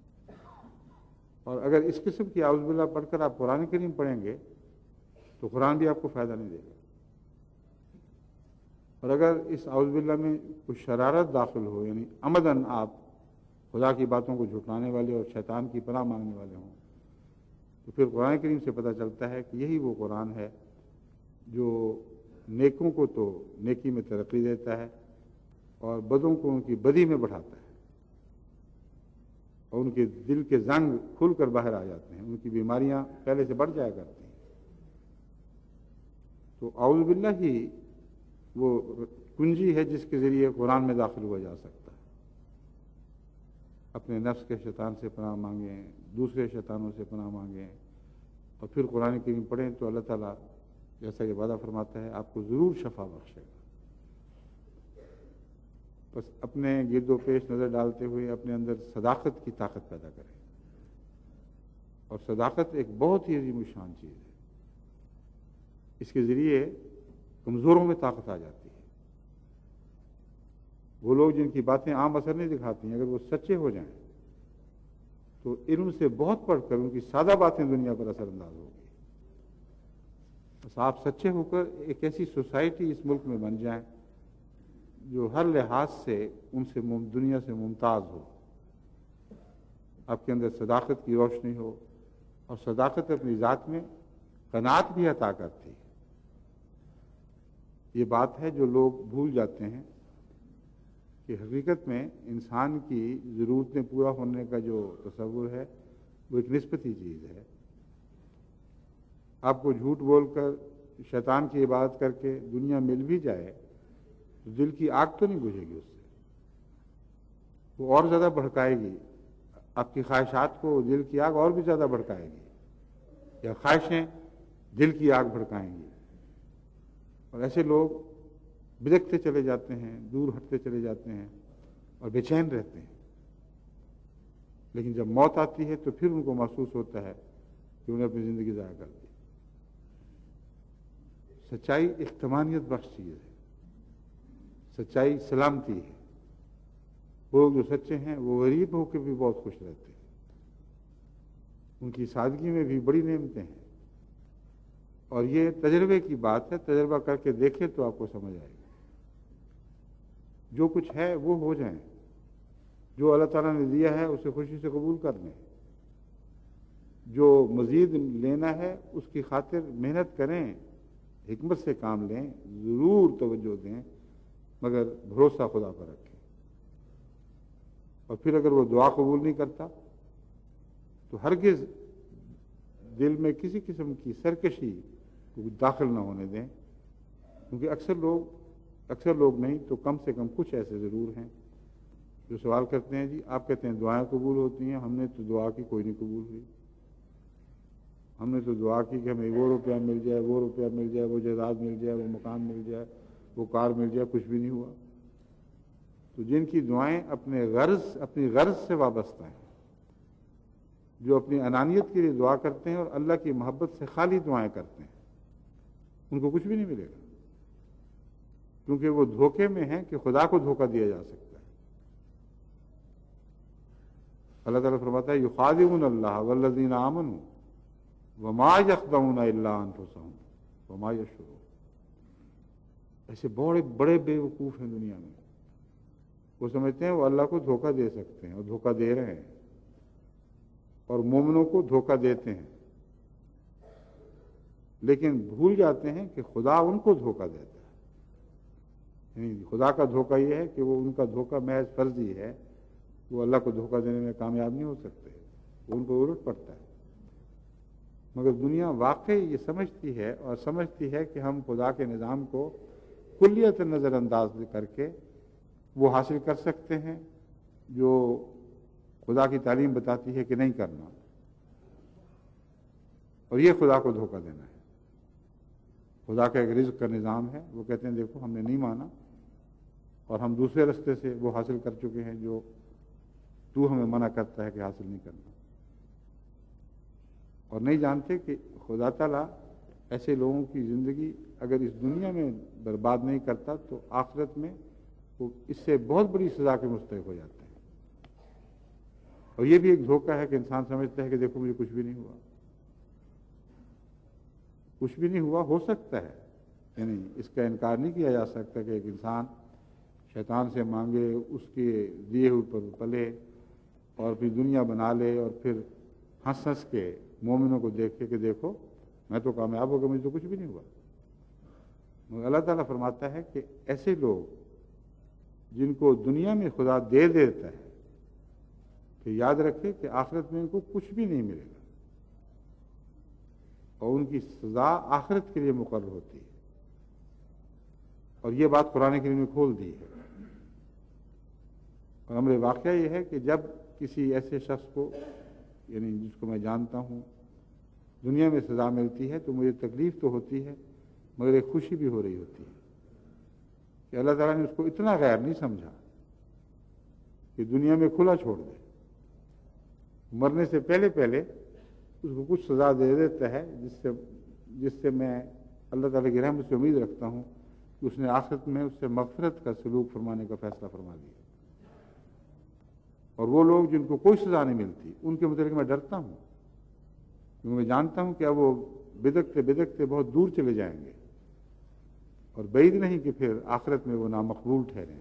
اور اگر اس قسم کی اعوذ باللہ پڑھ کر آپ قرآن کریم پڑھیں گے تو قرآن بھی آپ کو فائدہ نہیں دے گا، اور اگر اس اعوذ باللہ میں کچھ شرارت داخل ہو، یعنی عمداً آپ خدا کی باتوں کو جھٹلانے والے اور شیطان کی پناہ مانگنے والے ہوں، تو پھر قرآن کریم سے پتہ چلتا ہے کہ یہی وہ قرآن ہے جو نیکوں کو تو نیکی میں ترقی دیتا ہے اور بدوں کو ان کی بدی میں بڑھاتا ہے، اور ان کے دل کے زنگ کھل کر باہر آ جاتے ہیں، ان کی بیماریاں پہلے سے بڑھ جایا کرتی ہیں۔ تو اعوذ باللہ ہی وہ کنجی ہے جس کے ذریعے قرآن میں داخل ہوا جا سکتا ہے۔ اپنے نفس کے شیطان سے پناہ مانگیں، دوسرے شیطانوں سے پناہ مانگیں، اور پھر قرآن کریم پڑھیں تو اللہ تعالیٰ جیسا کہ وعدہ فرماتا ہے آپ کو ضرور شفا بخشے گا۔ بس اپنے گرد و پیش نظر ڈالتے ہوئے اپنے اندر صداقت کی طاقت پیدا کریں، اور صداقت ایک بہت ہی عظیم الشان چیز ہے، اس کے ذریعے کمزوروں میں طاقت آ جاتی ہے۔ وہ لوگ جن کی باتیں عام اثر نہیں دکھاتی ہیں، اگر وہ سچے ہو جائیں تو ان سے بہت پڑھ کر ان کی سادہ باتیں دنیا پر اثر انداز ہوگی۔ بس آپ سچے ہو کر ایک ایسی سوسائٹی اس ملک میں بن جائیں جو ہر لحاظ سے ان سے دنیا سے ممتاز ہو، آپ کے اندر صداقت کی روشنی ہو، اور صداقت اپنی ذات میں قناعت بھی عطا کرتی ہے۔ یہ بات ہے جو لوگ بھول جاتے ہیں کہ حقیقت میں انسان کی ضرورتیں پورا ہونے کا جو تصور ہے وہ ایک نسبتی چیز ہے۔ آپ کو جھوٹ بول کر شیطان کی عبادت کر کے دنیا مل بھی جائے تو دل کی آگ تو نہیں بجھے گی اس سے، وہ اور زیادہ بھڑکائے گی آپ کی خواہشات کو، دل کی آگ اور بھی زیادہ بھڑکائے گی، یا خواہشیں دل کی آگ بھڑکائیں گی، اور ایسے لوگ بدکتے چلے جاتے ہیں، دور ہٹتے چلے جاتے ہیں اور بے چین رہتے ہیں۔ لیکن جب موت آتی ہے تو پھر ان کو محسوس ہوتا ہے کہ انہوں نے اپنی زندگی ضائع کر دی۔ سچائی ایک طمانینت بخش چیز ہے، سچائی سلامتی ہے۔ وہ جو سچے ہیں وہ غریب ہو کے بھی بہت خوش رہتے ہیں، ان کی سادگی میں بھی بڑی نعمتیں ہیں، اور یہ تجربے کی بات ہے، تجربہ کر کے دیکھیں تو آپ کو سمجھ آئے گا۔ جو کچھ ہے وہ ہو جائیں، جو اللہ تعالیٰ نے دیا ہے اسے خوشی سے قبول کر لیں، جو مزید لینا ہے اس کی خاطر محنت کریں، حکمت سے کام لیں، ضرور توجہ دیں، مگر بھروسہ خدا پر رکھیں۔ اور پھر اگر وہ دعا قبول نہیں کرتا تو ہرگز دل میں کسی قسم کی سرکشی کو داخل نہ ہونے دیں، کیونکہ اکثر لوگ اکثر لوگ نہیں تو کم سے کم کچھ ایسے ضرور ہیں جو سوال کرتے ہیں، جی آپ کہتے ہیں دعائیں قبول ہوتی ہیں، ہم نے تو دعا کی کوئی نہیں قبول ہوئی، ہم نے تو دعا کی کہ ہمیں وہ روپیہ مل جائے، وہ روپیہ مل جائے، وہ جائیداد مل جائے، وہ مکان مل جائے، وہ کار مل جائے، کچھ بھی نہیں ہوا۔ تو جن کی دعائیں اپنے غرض اپنی غرض سے وابستہ ہیں، جو اپنی انانیت کے لیے دعا کرتے ہیں اور اللہ کی محبت سے خالی دعائیں کرتے ہیں، ان کو کچھ بھی نہیں ملے گا، کیونکہ وہ دھوکے میں ہیں کہ خدا کو دھوکہ دیا جا سکتا ہے۔ اللہ تعالیٰ فرماتا ہے یخادعون اللہ والذین آمنوا وما یخدعون الا انفسهم وما یشعرون۔ ایسے بڑے بڑے بے وقوف ہیں دنیا میں، وہ سمجھتے ہیں وہ اللہ کو دھوکہ دے سکتے ہیں اور دھوکہ دے رہے ہیں، اور مومنوں کو دھوکہ دیتے ہیں، لیکن بھول جاتے ہیں کہ خدا ان کو دھوکہ دیتا ہے۔ یعنی خدا کا دھوکہ یہ ہے کہ وہ ان کا دھوکہ محض فرضی ہے، وہ اللہ کو دھوکہ دینے میں کامیاب نہیں ہو سکتے، وہ ان کو الٹ پڑتا ہے۔ مگر دنیا واقعی یہ سمجھتی ہے اور سمجھتی ہے کہ ہم خدا کے نظام کو کلیت نظر انداز کر کے وہ حاصل کر سکتے ہیں جو خدا کی تعلیم بتاتی ہے کہ نہیں کرنا، اور یہ خدا کو دھوکہ دینا ہے۔ خدا کا ایک رزق کا نظام ہے، وہ کہتے ہیں دیکھو ہم نے نہیں مانا اور ہم دوسرے رستے سے وہ حاصل کر چکے ہیں جو تو ہمیں منع کرتا ہے کہ حاصل نہیں کرنا، اور نہیں جانتے کہ خدا تعالیٰ ایسے لوگوں کی زندگی اگر اس دنیا میں برباد نہیں کرتا تو آخرت میں وہ اس سے بہت بڑی سزا کے مستحق ہو جاتے ہیں۔ اور یہ بھی ایک دھوکہ ہے کہ انسان سمجھتا ہے کہ دیکھو مجھے کچھ بھی نہیں ہوا، کچھ بھی نہیں ہوا، ہو سکتا ہے، یعنی اس کا انکار نہیں کیا جا سکتا کہ ایک انسان شیطان سے مانگے، اس کے دیے ہوئے پر پلے اور پھر دنیا بنا لے، اور پھر ہنس ہنس کے مومنوں کو دیکھے کہ دیکھو میں تو کامیاب ہو گیا، مجھے تو کچھ بھی نہیں ہوا۔ مگر اللہ تعالیٰ فرماتا ہے کہ ایسے لوگ جن کو دنیا میں خدا دے دیتا ہے کہ یاد رکھے کہ آخرت میں ان کو کچھ بھی نہیں ملے گا، اور ان کی سزا آخرت کے لیے مقرر ہوتی ہے، اور یہ بات قرآن کریم نے کھول دی ہے۔ اور امر واقعہ یہ ہے کہ جب کسی ایسے شخص کو، یعنی جس کو میں جانتا ہوں، دنیا میں سزا ملتی ہے تو مجھے تکلیف تو ہوتی ہے مگر ایک خوشی بھی ہو رہی ہوتی ہے کہ اللہ تعالیٰ نے اس کو اتنا غیر نہیں سمجھا کہ دنیا میں کھلا چھوڑ دے، مرنے سے پہلے پہلے اس کو کچھ سزا دے دیتا ہے جس سے جس سے میں اللہ تعالیٰ کی رحمت سے امید رکھتا ہوں کہ اس نے آخرت میں اس سے مغفرت کا سلوک فرمانے کا فیصلہ فرما دیا۔ اور وہ لوگ جن کو کوئی سزا نہیں ملتی ان کے متعلق میں ڈرتا ہوں، کیونکہ میں جانتا ہوں کہ اب وہ بدکتے بدکتے بہت دور چلے جائیں گے، اور بعید نہیں کہ پھر آخرت میں وہ نامقبول ٹھہریں۔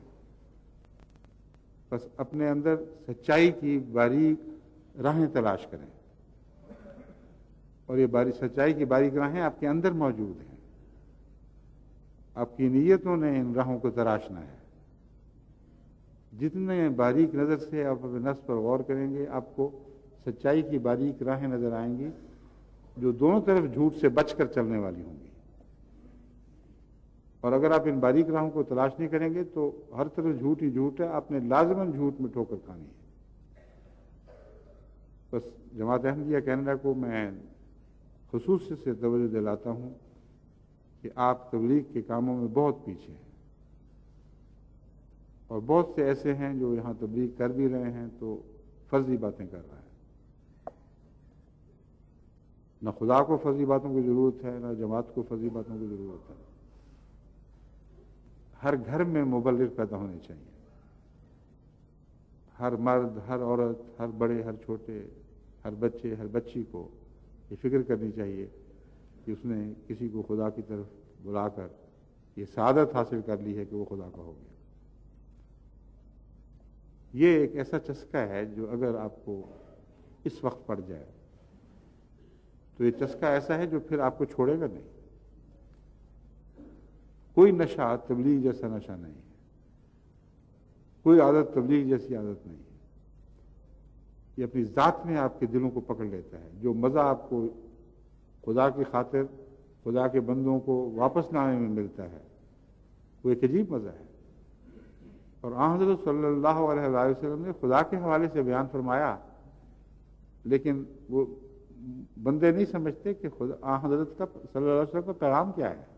بس اپنے اندر سچائی کی باریک راہیں تلاش کریں، اور یہ باریک سچائی کی باریک راہیں آپ کے اندر موجود ہیں، آپ کی نیتوں نے ان راہوں کو تراشنا ہے۔ جتنے باریک نظر سے آپ اپنے نفس پر غور کریں گے آپ کو سچائی کی باریک راہیں نظر آئیں گی جو دونوں طرف جھوٹ سے بچ کر چلنے والی ہوں گی۔ اور اگر آپ ان باریک راہوں کو تلاش نہیں کریں گے تو ہر طرف جھوٹ ہی جھوٹ ہے، آپ نے لازماً جھوٹ میں ٹھوکر کھانی ہے۔ بس جماعت احمدیہ کینیڈا کو میں خصوصی سے توجہ دلاتا ہوں کہ آپ تبلیغ کے کاموں میں بہت پیچھے ہیں، اور بہت سے ایسے ہیں جو یہاں تبلیغ کر بھی رہے ہیں تو فرضی باتیں کر رہے ہیں۔ نہ خدا کو فرضی باتوں کی ضرورت ہے، نہ جماعت کو فرضی باتوں کی ضرورت ہے۔ ہر گھر میں مبلغ پیدا ہونے چاہیے، ہر مرد، ہر عورت، ہر بڑے، ہر چھوٹے، ہر بچے، ہر بچی کو یہ فکر کرنی چاہیے کہ اس نے کسی کو خدا کی طرف بلا کر یہ سعادت حاصل کر لی ہے کہ وہ خدا کا ہو گیا۔ یہ ایک ایسا چسکا ہے جو اگر آپ کو اس وقت پڑ جائے تو یہ چسکا ایسا ہے جو پھر آپ کو چھوڑے گا نہیں۔ کوئی نشہ تبلیغ جیسا نشہ نہیں ہے، کوئی عادت تبلیغ جیسی عادت نہیں ہے۔ یہ اپنی ذات میں آپ کے دلوں کو پکڑ لیتا ہے۔ جو مزہ آپ کو خدا کی خاطر خدا کے بندوں کو واپس لانے میں ملتا ہے وہ ایک عجیب مزہ ہے۔ اور آن حضرت صلی اللہ علیہ وآلہ وسلم نے خدا کے حوالے سے بیان فرمایا، لیکن وہ بندے نہیں سمجھتے کہ خدا آن حضرت کا صلی اللہ علیہ وسلم کا پیغام کیا ہے۔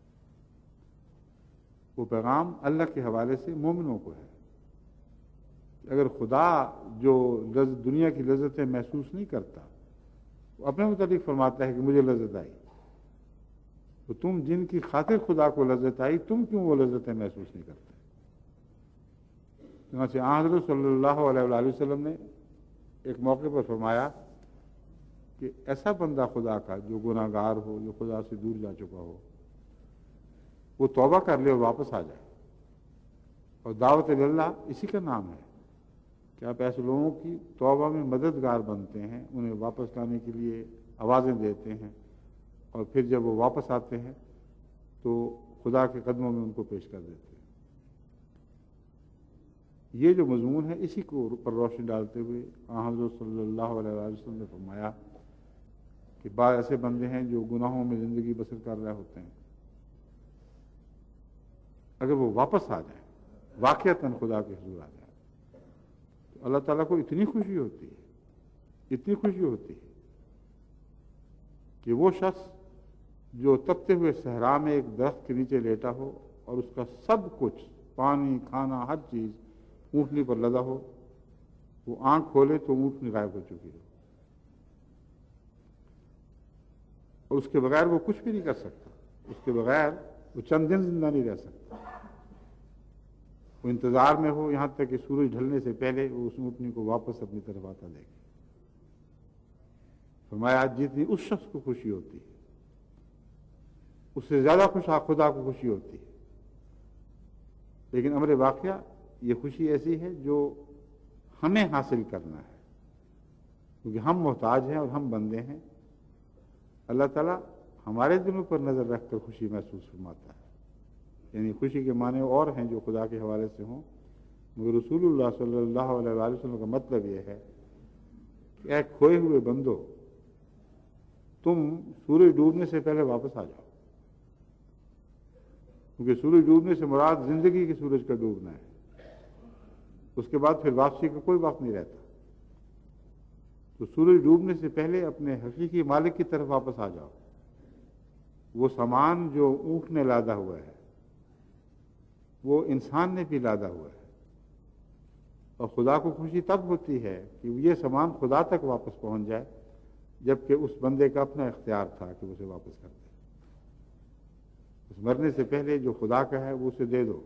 وہ پیغام اللہ کے حوالے سے مومنوں کو ہے۔ اگر خدا جو دنیا کی لذتیں محسوس نہیں کرتا، وہ اپنے متعلق فرماتا ہے کہ مجھے لذت آئی، تو تم جن کی خاطر خدا کو لذت آئی تم کیوں وہ لذتیں محسوس نہیں کرتے؟ چنانچہ آن حضرت صلی اللہ علیہ وآلہ وسلم نے ایک موقع پر فرمایا کہ ایسا بندہ خدا کا جو گناہ گار ہو، جو خدا سے دور جا چکا ہو، وہ توبہ کر لے اور واپس آ جائے۔ اور دعوت اللہ اسی کا نام ہے کہ آپ ایسے لوگوں کی توبہ میں مددگار بنتے ہیں، انہیں واپس لانے کے لیے آوازیں دیتے ہیں، اور پھر جب وہ واپس آتے ہیں تو خدا کے قدموں میں ان کو پیش کر دیتے ہیں۔ یہ جو مضمون ہے اسی کو پر روشنی ڈالتے ہوئے آن حضرت صلی اللہ علیہ وسلم نے فرمایا کہ بعض ایسے بندے ہیں جو گناہوں میں زندگی بسر کر رہے ہوتے ہیں، اگر وہ واپس آ جائیں، واقعتاً خدا کے حضور آ جائیں، تو اللہ تعالیٰ کو اتنی خوشی ہوتی ہے، اتنی خوشی ہوتی ہے کہ وہ شخص جو تپتے ہوئے صحرا میں ایک درخت کے نیچے لیٹا ہو اور اس کا سب کچھ پانی، کھانا، ہر چیز اونٹنی پر لدا ہو، وہ آنکھ کھولے تو اونٹنی غائب ہو چکی ہو، اور اس کے بغیر وہ کچھ بھی نہیں کر سکتا، اس کے بغیر وہ چند دن زندہ نہیں رہ سکتا۔ وہ انتظار میں ہو یہاں تک کہ سورج ڈھلنے سے پہلے وہ اس اونٹنی کو واپس اپنی طرف آتا دیکھے۔ فرمایا جتنی اس شخص کو خوشی ہوتی ہے اس سے زیادہ خوش خدا کو خوشی ہوتی ہے۔ لیکن امر واقعہ یہ خوشی ایسی ہے جو ہمیں حاصل کرنا ہے، کیونکہ ہم محتاج ہیں اور ہم بندے ہیں۔ اللہ تعالیٰ ہمارے دلوں پر نظر رکھ کر خوشی محسوس فرماتا ہے، یعنی خوشی کے معنی اور ہیں جو خدا کے حوالے سے ہوں، مگر رسول اللہ صلی اللہ علیہ وآلہ وسلم کا مطلب یہ ہے کہ اے کھوئے ہوئے بندو، تم سورج ڈوبنے سے پہلے واپس آ جاؤ، کیونکہ سورج ڈوبنے سے مراد زندگی کے سورج کا ڈوبنا ہے، اس کے بعد پھر واپسی کا کوئی وقت نہیں رہتا۔ تو سورج ڈوبنے سے پہلے اپنے حقیقی مالک کی طرف واپس آ جاؤ۔ وہ سامان جو اونٹ نے لادا ہوا ہے وہ انسان نے بھی لادا ہوا ہے، اور خدا کو خوشی تب ہوتی ہے کہ یہ سامان خدا تک واپس پہنچ جائے، جبکہ اس بندے کا اپنا اختیار تھا کہ اسے واپس کر دے۔ اس مرنے سے پہلے جو خدا کا ہے وہ اسے دے دو،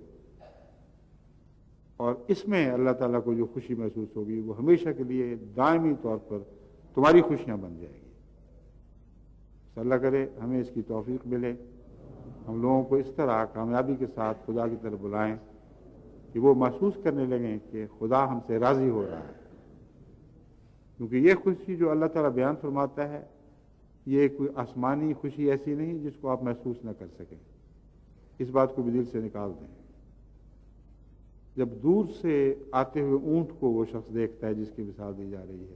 اور اس میں اللہ تعالیٰ کو جو خوشی محسوس ہوگی وہ ہمیشہ کے لیے دائمی طور پر تمہاری خوشیاں بن جائے گی۔ اللہ کرے ہمیں اس کی توفیق ملے، ہم لوگوں کو اس طرح کامیابی کے ساتھ خدا کی طرف بلائیں کہ وہ محسوس کرنے لگیں کہ خدا ہم سے راضی ہو رہا ہے، کیونکہ یہ خوشی جو اللہ تعالیٰ بیان فرماتا ہے یہ کوئی آسمانی خوشی ایسی نہیں جس کو آپ محسوس نہ کر سکیں۔ اس بات کو بھی دل سے نکال دیں۔ جب دور سے آتے ہوئے اونٹ کو وہ شخص دیکھتا ہے جس کی مثال دی جا رہی ہے،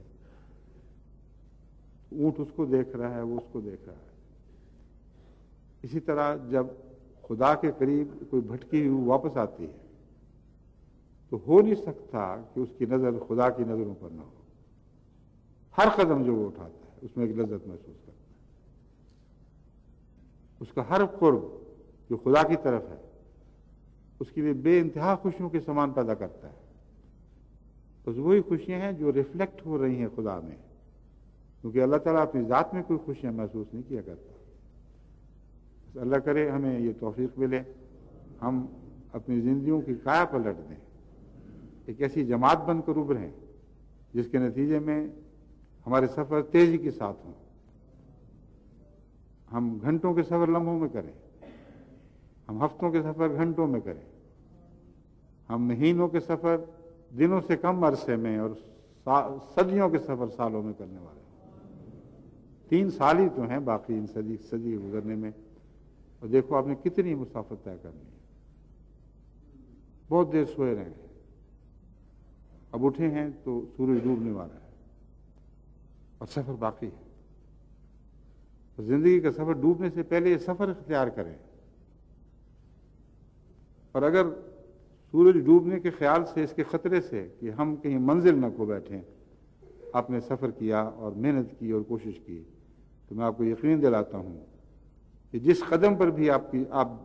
اونٹ اس کو دیکھ رہا ہے، وہ اس کو دیکھ رہا ہے۔ اسی طرح جب خدا کے قریب کوئی بھٹکی ہوئی واپس آتی ہے تو ہو نہیں سکتا کہ اس کی نظر خدا کی نظروں پر نہ ہو. ہر قدم جو وہ اٹھاتا ہے اس میں ایک لذت محسوس کرتا ہے. اس کا ہر قرب جو خدا کی طرف ہے اس کے لیے بے انتہا خوشیوں کے سامان پیدا کرتا ہے. بس وہی خوشیاں ہیں جو ریفلیکٹ ہو رہی ہیں خدا میں، کیونکہ اللہ تعالیٰ اپنی ذات میں کوئی خوشیاں محسوس نہیں کیا کرتا. بس اللہ کرے ہمیں یہ توفیق ملے، ہم اپنی زندگیوں کی کایا پلٹ دیں، ایک ایسی جماعت بن کر ابھریں جس کے نتیجے میں ہمارے سفر تیزی کے ساتھ ہوں. ہم گھنٹوں کے سفر لمحوں میں کریں، ہم ہفتوں کے سفر گھنٹوں میں کریں، ہم مہینوں کے سفر دنوں سے کم عرصے میں اور صدیوں کے سفر سالوں میں کرنے والے ہیں. تین سال ہی تو ہیں باقی ان صدی صدی گزرنے میں، اور دیکھو آپ نے کتنی مسافت طے کرنی ہے. بہت دیر سوئے رہے ہیں، اب اٹھے ہیں تو سورج ڈوبنے والا ہے اور سفر باقی ہے. زندگی کا سفر ڈوبنے سے پہلے یہ سفر اختیار کریں، اور اگر سورج ڈوبنے کے خیال سے، اس کے خطرے سے کہ ہم کہیں منزل نہ کھو بیٹھیں، آپ نے سفر کیا اور محنت کی اور کوشش کی، تو میں آپ کو یقین دلاتا ہوں کہ جس قدم پر بھی آپ کی آپ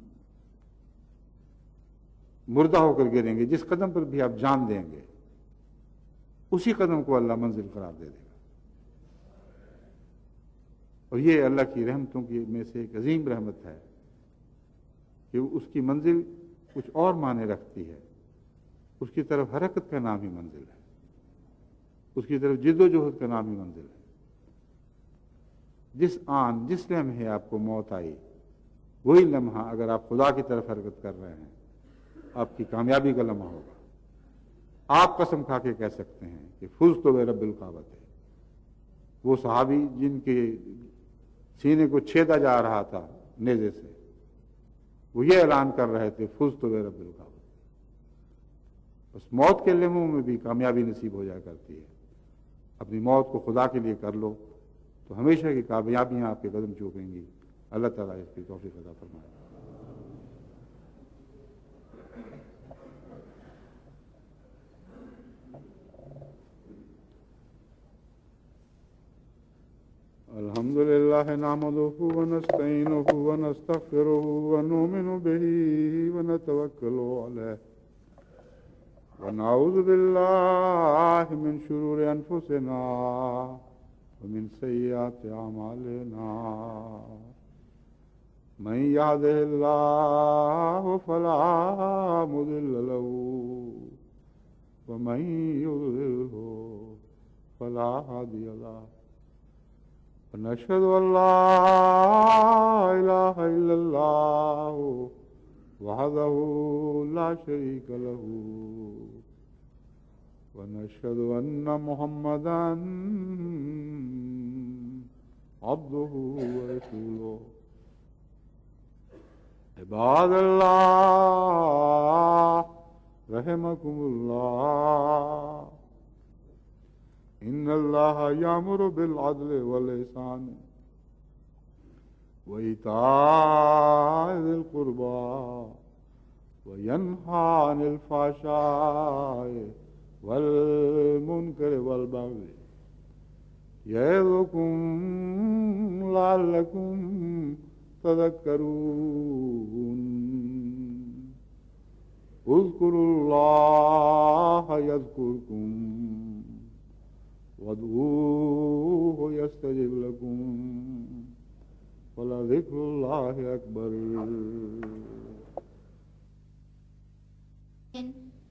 مردہ ہو کر گریں گے، جس قدم پر بھی آپ جان دیں گے، اسی قدم کو اللہ منزل قرار دے دے گا. اور یہ اللہ کی رحمتوں کی میں سے ایک عظیم رحمت ہے کہ اس کی منزل کچھ اور معنی رکھتی ہے. اس کی طرف حرکت کا نام ہی منزل ہے، اس کی طرف جد و جہد کا نام ہی منزل ہے. جس آن جس لمحے آپ کو موت آئی، وہی لمحہ اگر آپ خدا کی طرف حرکت کر رہے ہیں آپ کی کامیابی کا لمحہ ہوگا. آپ قسم کھا کے کہہ سکتے ہیں کہ فزت برب الکعبۃ ہے. وہ صحابی جن کے سینے کو چھیدا جا رہا تھا نیزے سے، وہ یہ اعلان کر رہے تھے فزت برب الکعبۃ. بس موت کے لمحوں میں بھی کامیابی نصیب ہو جایا کرتی ہے. اپنی موت کو خدا کے لیے کر لو تو ہمیشہ کی کامیابیاں آپ کے قدم چومیں گی. اللہ تعالیٰ اس کی توفیق عطا فرمائے. الحمد لله نحمده ونستعينه ونستغفره ونؤمن به ونتوكل عليه ونعوذ بالله من شرور أنفسنا ومن سيئات أعمالنا. من يهده الله فلا مضل له ومن يضلله فلا هادي له. ونشهد أن لا إله إلا الله وحده لا شريك له ونشهد أن محمدا عبده ورسوله. عباد الله رحمكم الله، إن الله يأمر بالعدل والإحسان وإيتاء ذي القربى وينهى عن الفحشاء والمنكر والبغي يعظكم لعلكم تذكرون. اذكروا الله يذكركم وادعوه يستجب لكم ولذكر الله أكبر.